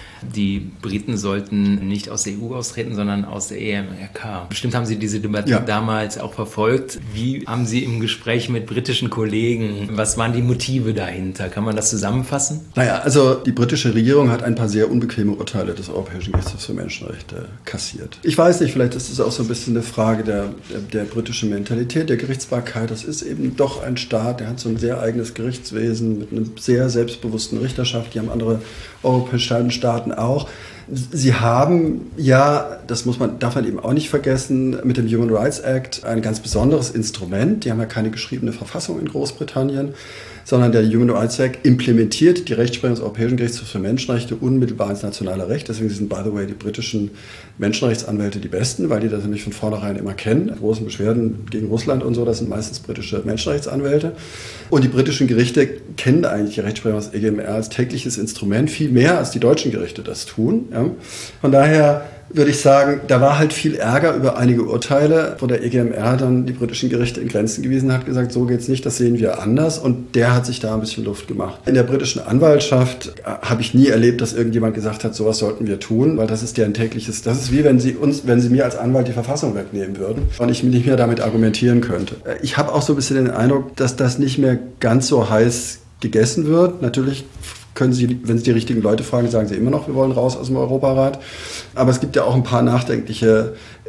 die Briten sollten nicht aus der E U austreten, sondern aus der E M R K. Bestimmt haben Sie diese Debatte ja. damals auch verfolgt. Wie haben Sie im Gespräch mit britischen Kollegen, was waren die Motive dahinter? Kann man das zusammenfassen? Naja, also die britische Regierung hat ein paar sehr unbequeme Urteile des Europäischen Gerichtshofs für Menschenrechte kassiert. Ich weiß nicht, vielleicht ist es auch so ein bisschen eine Frage der, der, der britischen Mentalität, der Gerichtsbarkeit. Das ist eben doch ein Staat, der hat so ein sehr eigenes Gerichtswesen mit einer sehr selbstbewussten Richterschaft. Die haben andere europäische Staaten auch. Sie haben ja, das muss man, darf man eben auch nicht vergessen, mit dem Human Rights Act ein ganz besonderes Instrument. Die haben ja keine geschriebene Verfassung in Großbritannien, sondern der Human Rights Act implementiert die Rechtsprechung des Europäischen Gerichtshofs für Menschenrechte unmittelbar ins nationale Recht. Deswegen sind, by the way, die britischen Menschenrechtsanwälte die besten, weil die das nämlich von vornherein immer kennen. Die großen Beschwerden gegen Russland und so, das sind meistens britische Menschenrechtsanwälte. Und die britischen Gerichte kennen eigentlich die Rechtsprechung des E G M R als tägliches Instrument, viel mehr als die deutschen Gerichte das tun. Ja. Von daher würde ich sagen, da war halt viel Ärger über einige Urteile, wo der E G M R dann die britischen Gerichte in Grenzen gewiesen hat, gesagt, so geht's nicht, das sehen wir anders. Und der hat sich da ein bisschen Luft gemacht. In der britischen Anwaltschaft habe ich nie erlebt, dass irgendjemand gesagt hat, sowas sollten wir tun, weil das ist deren tägliches, das ist wie wenn sie uns, wenn sie mir als Anwalt die Verfassung wegnehmen würden und ich nicht mehr damit argumentieren könnte. Ich habe auch so ein bisschen den Eindruck, dass das nicht mehr ganz so heiß gegessen wird. Natürlich können Sie, wenn Sie die richtigen Leute fragen, sagen Sie immer noch, wir wollen raus aus dem Europarat. Aber es gibt ja auch ein paar nachdenkliche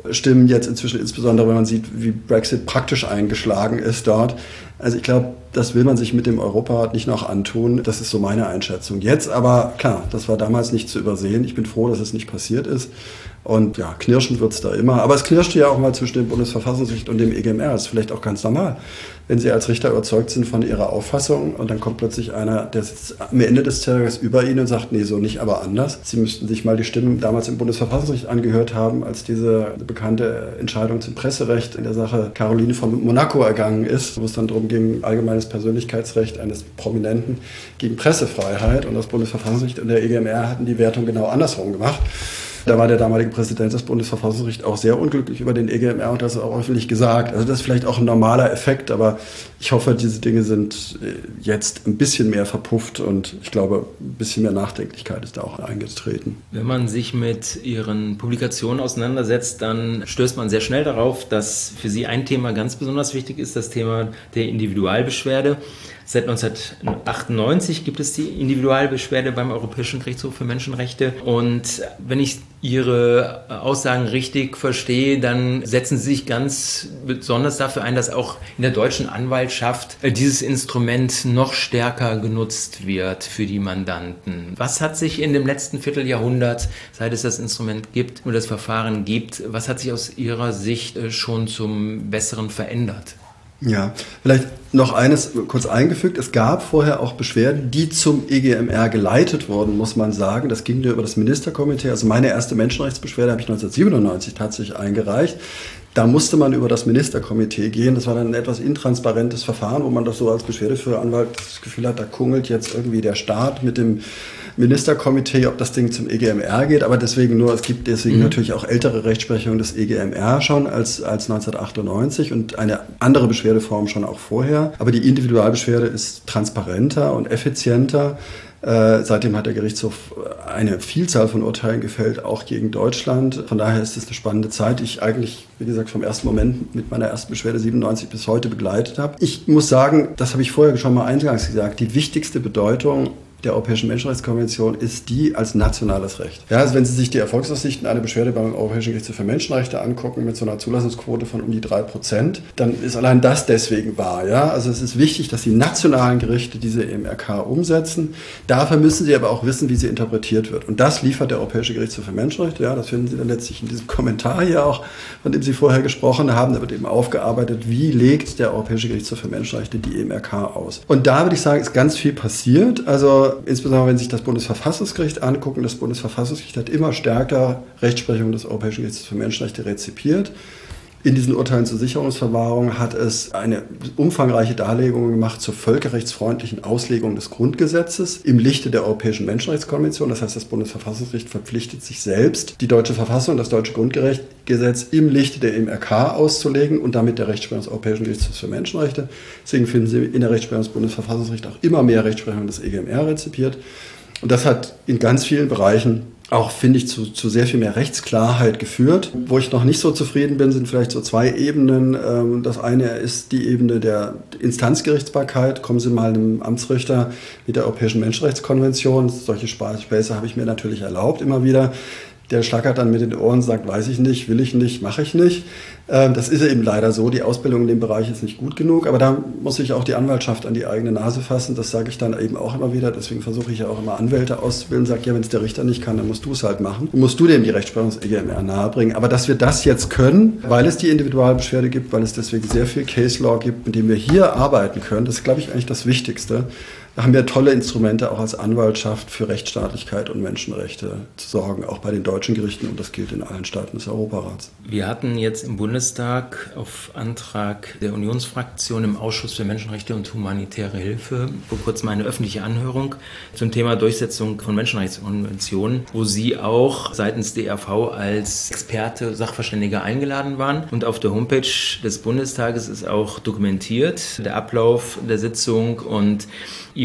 Stimmen jetzt inzwischen, insbesondere wenn man sieht, wie Brexit praktisch eingeschlagen ist dort. Also ich glaube, das will man sich mit dem Europarat nicht noch antun. Das ist so meine Einschätzung. Jetzt aber, klar, das war damals nicht zu übersehen. Ich bin froh, dass es nicht passiert ist. Und ja, knirschen wird es da immer. Aber es knirschte ja auch mal zwischen dem Bundesverfassungsgericht und dem E G M R. Das ist vielleicht auch ganz normal, wenn Sie als Richter überzeugt sind von Ihrer Auffassung und dann kommt plötzlich einer, der sitzt am Ende des Tages über Ihnen und sagt, nee, so nicht, aber anders. Sie müssten sich mal die Stimmen damals im Bundesverfassungsgericht angehört haben, als diese bekannte Entscheidung zum Presserecht in der Sache Caroline von Monaco ergangen ist, wo es dann darum ging, allgemeines Persönlichkeitsrecht eines Prominenten gegen Pressefreiheit, und das Bundesverfassungsgericht und der E G M R hatten die Wertung genau andersrum gemacht. Da war der damalige Präsident des Bundesverfassungsgerichts auch sehr unglücklich über den E G M R und das auch öffentlich gesagt. Also das ist vielleicht auch ein normaler Effekt, aber ich hoffe, diese Dinge sind jetzt ein bisschen mehr verpufft und ich glaube, ein bisschen mehr Nachdenklichkeit ist da auch eingetreten. Wenn man sich mit Ihren Publikationen auseinandersetzt, dann stößt man sehr schnell darauf, dass für Sie ein Thema ganz besonders wichtig ist, das Thema der Individualbeschwerde. Seit neunzehnhundertachtundneunzig gibt es die Individualbeschwerde beim Europäischen Gerichtshof für Menschenrechte. Und wenn ich Ihre Aussagen richtig verstehe, dann setzen Sie sich ganz besonders dafür ein, dass auch in der deutschen Anwaltschaft dieses Instrument noch stärker genutzt wird für die Mandanten. Was hat sich in dem letzten Vierteljahrhundert, seit es das Instrument gibt und das Verfahren gibt, was hat sich aus Ihrer Sicht schon zum Besseren verändert? Ja, vielleicht noch eines kurz eingefügt. Es gab vorher auch Beschwerden, die zum E G M R geleitet wurden, muss man sagen. Das ging ja über das Ministerkomitee. Also meine erste Menschenrechtsbeschwerde habe ich neunzehnhundertsiebenundneunzig tatsächlich eingereicht. Da musste man über das Ministerkomitee gehen. Das war dann ein etwas intransparentes Verfahren, wo man das so als Beschwerdeführeranwalt das Gefühl hat, da kungelt jetzt irgendwie der Staat mit dem Ministerkomitee, ob das Ding zum E G M R geht, aber deswegen nur, es gibt deswegen mhm. natürlich auch ältere Rechtsprechung des E G M R schon als, als neunzehnhundertachtundneunzig und eine andere Beschwerdeform schon auch vorher. Aber die Individualbeschwerde ist transparenter und effizienter. Äh, seitdem hat der Gerichtshof eine Vielzahl von Urteilen gefällt, auch gegen Deutschland. Von daher ist es eine spannende Zeit, die ich eigentlich, wie gesagt, vom ersten Moment mit meiner ersten Beschwerde siebenundneunzig bis heute begleitet habe. Ich muss sagen, das habe ich vorher schon mal eingangs gesagt, die wichtigste Bedeutung der Europäischen Menschenrechtskonvention ist die als nationales Recht. Ja, also wenn Sie sich die Erfolgsaussichten einer Beschwerde beim Europäischen Gerichtshof für Menschenrechte angucken mit so einer Zulassungsquote von um die drei Prozent, dann ist allein das deswegen wahr. Ja? Also es ist wichtig, dass die nationalen Gerichte diese E M R K umsetzen. Dafür müssen sie aber auch wissen, wie sie interpretiert wird. Und das liefert der Europäische Gerichtshof für Menschenrechte. Ja, das finden Sie dann letztlich in diesem Kommentar hier auch, von dem Sie vorher gesprochen haben. Da wird eben aufgearbeitet, wie legt der Europäische Gerichtshof für Menschenrechte die E M R K aus. Und da würde ich sagen, ist ganz viel passiert. Also insbesondere wenn Sie sich das Bundesverfassungsgericht angucken, das Bundesverfassungsgericht hat immer stärker Rechtsprechung des Europäischen Gerichtshofs für Menschenrechte rezipiert. In diesen Urteilen zur Sicherungsverwahrung hat es eine umfangreiche Darlegung gemacht zur völkerrechtsfreundlichen Auslegung des Grundgesetzes im Lichte der Europäischen Menschenrechtskonvention. Das heißt, das Bundesverfassungsgericht verpflichtet sich selbst, die deutsche Verfassung, das deutsche Grundgesetz im Lichte der E M R K auszulegen und damit der Rechtsprechung des Europäischen Gerichtshofs für Menschenrechte. Deswegen finden Sie in der Rechtsprechung des Bundesverfassungsgerichts auch immer mehr Rechtsprechung des E G M R rezipiert. Und das hat in ganz vielen Bereichen auch, finde ich, zu, zu sehr viel mehr Rechtsklarheit geführt. Wo ich noch nicht so zufrieden bin, sind vielleicht so zwei Ebenen. Das eine ist die Ebene der Instanzgerichtsbarkeit. Kommen Sie mal einem Amtsrichter mit der Europäischen Menschenrechtskonvention. Solche Späße habe ich mir natürlich erlaubt, immer wieder. Der schlackert dann mit den Ohren und sagt, weiß ich nicht, will ich nicht, mache ich nicht. Das ist eben leider so. Die Ausbildung in dem Bereich ist nicht gut genug. Aber da muss sich auch die Anwaltschaft an die eigene Nase fassen. Das sage ich dann eben auch immer wieder. Deswegen versuche ich ja auch immer Anwälte auszubilden. Sage, ja, wenn es der Richter nicht kann, dann musst du es halt machen. Und musst du dem die Rechtsprechung des E G M R nahebringen. Aber dass wir das jetzt können, weil es die Individualbeschwerde gibt, weil es deswegen sehr viel Case Law gibt, mit dem wir hier arbeiten können, das ist, glaube ich, eigentlich das Wichtigste. Da haben wir tolle Instrumente auch als Anwaltschaft für Rechtsstaatlichkeit und Menschenrechte zu sorgen, auch bei den deutschen Gerichten, und das gilt in allen Staaten des Europarats. Wir hatten jetzt im Bundestag auf Antrag der Unionsfraktion im Ausschuss für Menschenrechte und humanitäre Hilfe vor kurzem eine öffentliche Anhörung zum Thema Durchsetzung von Menschenrechtskonventionen, wo Sie auch seitens D R V als Experte, Sachverständiger eingeladen waren. Und auf der Homepage des Bundestages ist auch dokumentiert der Ablauf der Sitzung und Ihr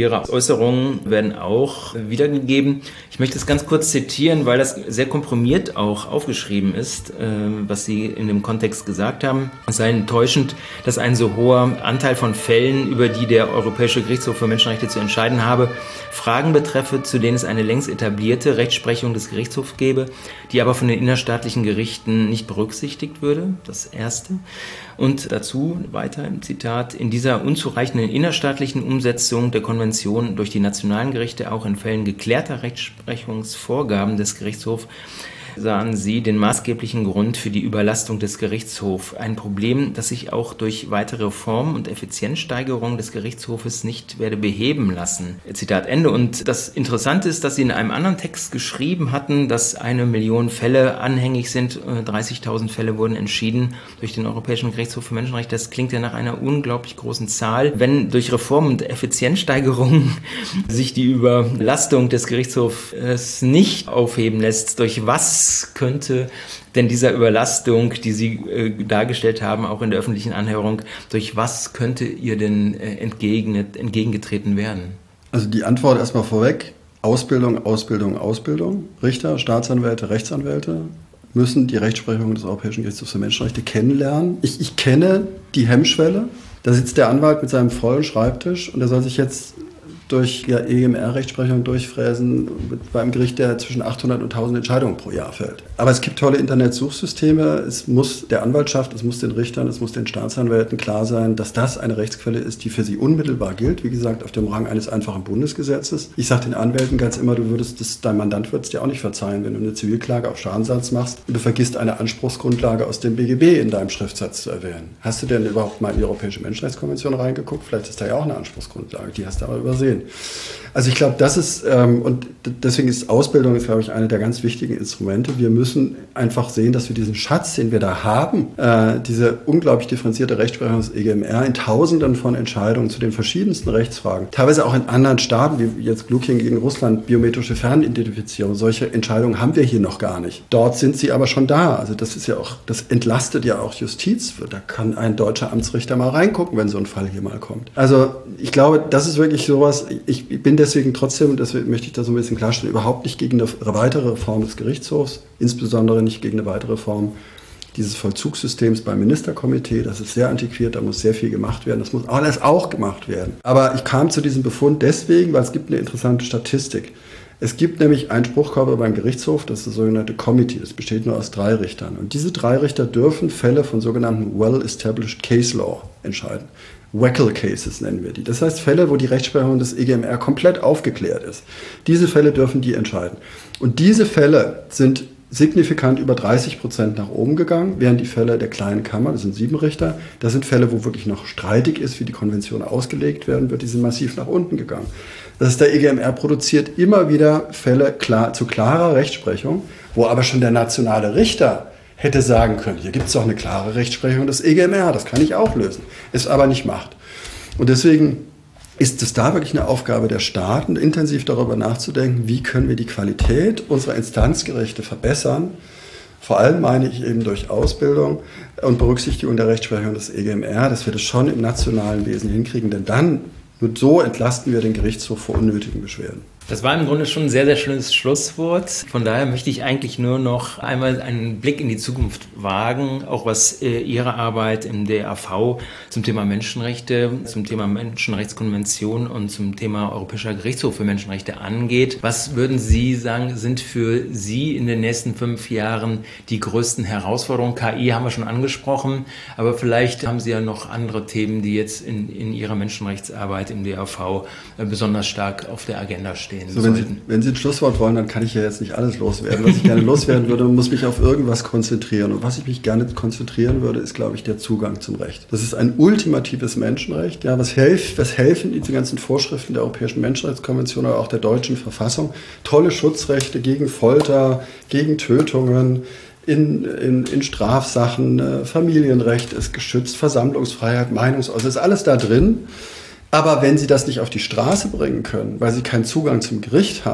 Ihre Äußerungen werden auch wiedergegeben. Ich möchte es ganz kurz zitieren, weil das sehr komprimiert auch aufgeschrieben ist, was Sie in dem Kontext gesagt haben. Es sei enttäuschend, dass ein so hoher Anteil von Fällen, über die der Europäische Gerichtshof für Menschenrechte zu entscheiden habe, Fragen betreffe, zu denen es eine längst etablierte Rechtsprechung des Gerichtshofs gäbe, die aber von den innerstaatlichen Gerichten nicht berücksichtigt würde. Das Erste. Und dazu weiter im Zitat: In dieser unzureichenden innerstaatlichen Umsetzung der Konvention durch die nationalen Gerichte auch in Fällen geklärter Rechtsprechungsvorgaben des Gerichtshofs sahen sie den maßgeblichen Grund für die Überlastung des Gerichtshofs. Ein Problem, das sich auch durch weitere Reform und Effizienzsteigerung des Gerichtshofes nicht werde beheben lassen. Zitat Ende. Und das Interessante ist, dass Sie in einem anderen Text geschrieben hatten, dass eine Million Fälle anhängig sind. dreißigtausend Fälle wurden entschieden durch den Europäischen Gerichtshof für Menschenrechte. Das klingt ja nach einer unglaublich großen Zahl. Wenn durch Reform und Effizienzsteigerung sich die Überlastung des Gerichtshofs nicht aufheben lässt, durch was könnte denn dieser Überlastung, die Sie äh, dargestellt haben, auch in der öffentlichen Anhörung, durch was könnte ihr denn äh, entgegnet, entgegengetreten werden? Also die Antwort erstmal vorweg: Ausbildung, Ausbildung, Ausbildung. Richter, Staatsanwälte, Rechtsanwälte müssen die Rechtsprechung des Europäischen Gerichtshofs für Menschenrechte kennenlernen. Ich, ich kenne die Hemmschwelle. Da sitzt der Anwalt mit seinem vollen Schreibtisch und der soll sich jetzt durch ja, E G M R-Rechtsprechung durchfräsen beim Gericht, der zwischen achthundert und tausend Entscheidungen pro Jahr fällt. Aber es gibt tolle Internetsuchsysteme. Es muss der Anwaltschaft, es muss den Richtern, es muss den Staatsanwälten klar sein, dass das eine Rechtsquelle ist, die für sie unmittelbar gilt. Wie gesagt, auf dem Rang eines einfachen Bundesgesetzes. Ich sage den Anwälten ganz immer, du würdest das, dein Mandant würde es dir auch nicht verzeihen, wenn du eine Zivilklage auf Schadensersatz machst und du vergisst, eine Anspruchsgrundlage aus dem B G B in deinem Schriftsatz zu erwähnen. Hast du denn überhaupt mal in die Europäische Menschenrechtskonvention reingeguckt? Vielleicht ist da ja auch eine Anspruchsgrundlage, die hast du aber übersehen. Also ich glaube, das ist, ähm, und deswegen ist Ausbildung, ist, glaube ich, eine der ganz wichtigen Instrumente. Wir müssen einfach sehen, dass wir diesen Schatz, den wir da haben, äh, diese unglaublich differenzierte Rechtsprechung des E G M R in Tausenden von Entscheidungen zu den verschiedensten Rechtsfragen, teilweise auch in anderen Staaten, wie jetzt Glucking gegen Russland, biometrische Fernidentifizierung, solche Entscheidungen haben wir hier noch gar nicht. Dort sind sie aber schon da. Also das ist ja auch, das entlastet ja auch Justiz. Da kann ein deutscher Amtsrichter mal reingucken, wenn so ein Fall hier mal kommt. Also ich glaube, das ist wirklich sowas. Ich bin deswegen trotzdem, und deswegen möchte ich da so ein bisschen klarstellen, überhaupt nicht gegen eine weitere Reform des Gerichtshofs, insbesondere nicht gegen eine weitere Reform dieses Vollzugssystems beim Ministerkomitee. Das ist sehr antiquiert, da muss sehr viel gemacht werden. Das muss alles auch gemacht werden. Aber ich kam zu diesem Befund deswegen, weil es gibt eine interessante Statistik. Es gibt nämlich einen Spruchkörper beim Gerichtshof, das ist das sogenannte Committee. Das besteht nur aus drei Richtern. Und diese drei Richter dürfen Fälle von sogenannten Well-Established Case Law entscheiden. W E C L-Cases nennen wir die. Das heißt Fälle, wo die Rechtsprechung des E G M R komplett aufgeklärt ist. Diese Fälle dürfen die entscheiden. Und diese Fälle sind signifikant über dreißig Prozent nach oben gegangen, während die Fälle der kleinen Kammer, das sind sieben Richter, das sind Fälle, wo wirklich noch streitig ist, wie die Konvention ausgelegt werden wird, die sind massiv nach unten gegangen. Das ist der E G M R produziert immer wieder Fälle klar, zu klarer Rechtsprechung, wo aber schon der nationale Richter hätte sagen können, hier gibt es doch eine klare Rechtsprechung des E G M R, das kann ich auch lösen, es aber nicht macht. Und deswegen ist es da wirklich eine Aufgabe der Staaten, intensiv darüber nachzudenken, wie können wir die Qualität unserer Instanzgerichte verbessern. Vor allem meine ich eben durch Ausbildung und Berücksichtigung der Rechtsprechung des E G M R, dass wir das schon im nationalen Wesen hinkriegen, denn dann, nur so entlasten wir den Gerichtshof vor unnötigen Beschwerden. Das war im Grunde schon ein sehr, sehr schönes Schlusswort. Von daher möchte ich eigentlich nur noch einmal einen Blick in die Zukunft wagen, auch was äh, Ihre Arbeit im D A V zum Thema Menschenrechte, zum Thema Menschenrechtskonvention und zum Thema Europäischer Gerichtshof für Menschenrechte angeht. Was würden Sie sagen, sind für Sie in den nächsten fünf Jahren die größten Herausforderungen? K I haben wir schon angesprochen, aber vielleicht haben Sie ja noch andere Themen, die jetzt in, in Ihrer Menschenrechtsarbeit im D A V äh, besonders stark auf der Agenda stehen. So, wenn, Sie, wenn Sie ein Schlusswort wollen, dann kann ich ja jetzt nicht alles loswerden. Was ich gerne loswerden würde, muss mich auf irgendwas konzentrieren. Und was ich mich gerne konzentrieren würde, ist, glaube ich, der Zugang zum Recht. Das ist ein ultimatives Menschenrecht. Ja, was, helf, was helfen diese ganzen Vorschriften der Europäischen Menschenrechtskonvention oder auch der deutschen Verfassung? Tolle Schutzrechte gegen Folter, gegen Tötungen, in, in, in Strafsachen, äh, Familienrecht ist geschützt, Versammlungsfreiheit, Meinungsäußerung, ist alles da drin. Aber wenn Sie das nicht auf die Straße bringen können, weil Sie keinen Zugang zum Gericht haben,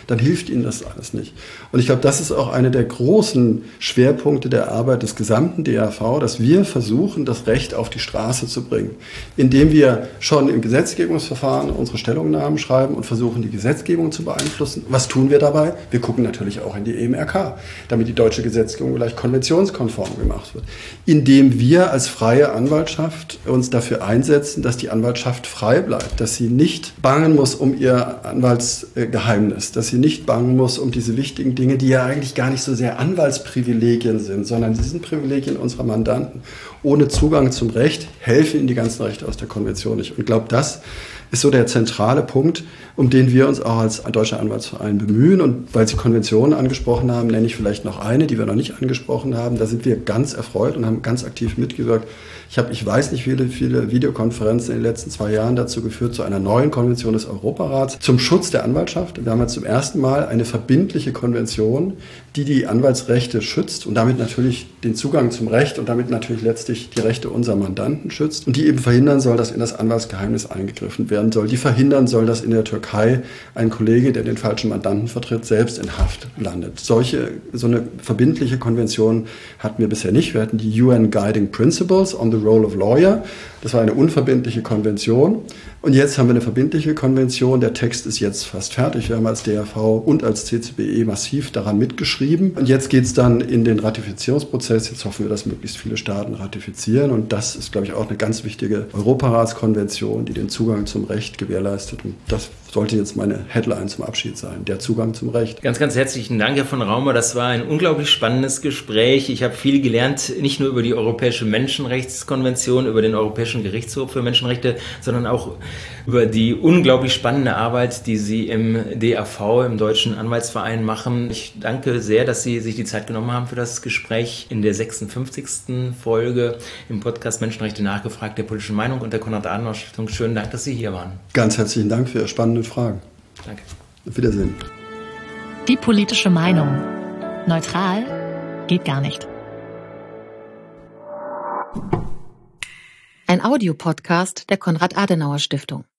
dann hilft Ihnen das alles nicht. Und ich glaube, das ist auch einer der großen Schwerpunkte der Arbeit des gesamten D A V, dass wir versuchen, das Recht auf die Straße zu bringen, indem wir schon im Gesetzgebungsverfahren unsere Stellungnahmen schreiben und versuchen, die Gesetzgebung zu beeinflussen. Was tun wir dabei? Wir gucken natürlich auch in die E M R K, damit die deutsche Gesetzgebung gleich konventionskonform gemacht wird. Indem wir als freie Anwaltschaft uns dafür einsetzen, dass die Anwaltschaft frei bleibt, dass sie nicht bangen muss um ihr Anwaltsgeheimnis, dass sie nicht bangen muss um diese wichtigen Dinge, die ja eigentlich gar nicht so sehr Anwaltsprivilegien sind, sondern sie sind Privilegien unserer Mandanten. Ohne Zugang zum Recht helfen ihnen die ganzen Rechte aus der Konvention nicht. Und ich glaube, das ist so der zentrale Punkt, um den wir uns auch als Deutscher Anwaltsverein bemühen. Und weil Sie Konventionen angesprochen haben, nenne ich vielleicht noch eine, die wir noch nicht angesprochen haben. Da sind wir ganz erfreut und haben ganz aktiv mitgewirkt. Ich habe, ich weiß nicht, viele, viele Videokonferenzen in den letzten zwei Jahren dazu geführt, zu einer neuen Konvention des Europarats zum Schutz der Anwaltschaft. Wir haben jetzt zum ersten Mal eine verbindliche Konvention, die die Anwaltsrechte schützt und damit natürlich den Zugang zum Recht und damit natürlich letztlich die Rechte unserer Mandanten schützt und die eben verhindern soll, dass in das Anwaltsgeheimnis eingegriffen werden soll, die verhindern soll, dass in der Türkei ein Kollege, der den falschen Mandanten vertritt, selbst in Haft landet. Solche, so eine verbindliche Konvention hatten wir bisher nicht. Wir hatten die U N Guiding Principles on the Role of Lawyer. Das war eine unverbindliche Konvention. Und jetzt haben wir eine verbindliche Konvention. Der Text ist jetzt fast fertig. Wir haben als D A V und als C C B E massiv daran mitgeschrieben. Und jetzt geht es dann in den Ratifizierungsprozess. Jetzt hoffen wir, dass möglichst viele Staaten ratifizieren. Und das ist, glaube ich, auch eine ganz wichtige Europaratskonvention, die den Zugang zum Recht gewährleistet. Und das sollte jetzt meine Headline zum Abschied sein, der Zugang zum Recht. Ganz, ganz herzlichen Dank, Herr von Raumer. Das war ein unglaublich spannendes Gespräch. Ich habe viel gelernt, nicht nur über die Europäische Menschenrechtskonvention, über den Europäischen Gerichtshof für Menschenrechte, sondern auch über die unglaublich spannende Arbeit, die Sie im D A V, im Deutschen Anwaltsverein, machen. Ich danke sehr, dass Sie sich die Zeit genommen haben für das Gespräch in der sechsundfünfzigsten Folge im Podcast Menschenrechte nachgefragt, der politischen Meinung und der Konrad-Adenauer-Stiftung. Schönen Dank, dass Sie hier waren. Ganz herzlichen Dank für Ihre spannenden Fragen. Danke. Auf Wiedersehen. Die politische Meinung. Neutral geht gar nicht. Ein Audiopodcast der Konrad-Adenauer-Stiftung.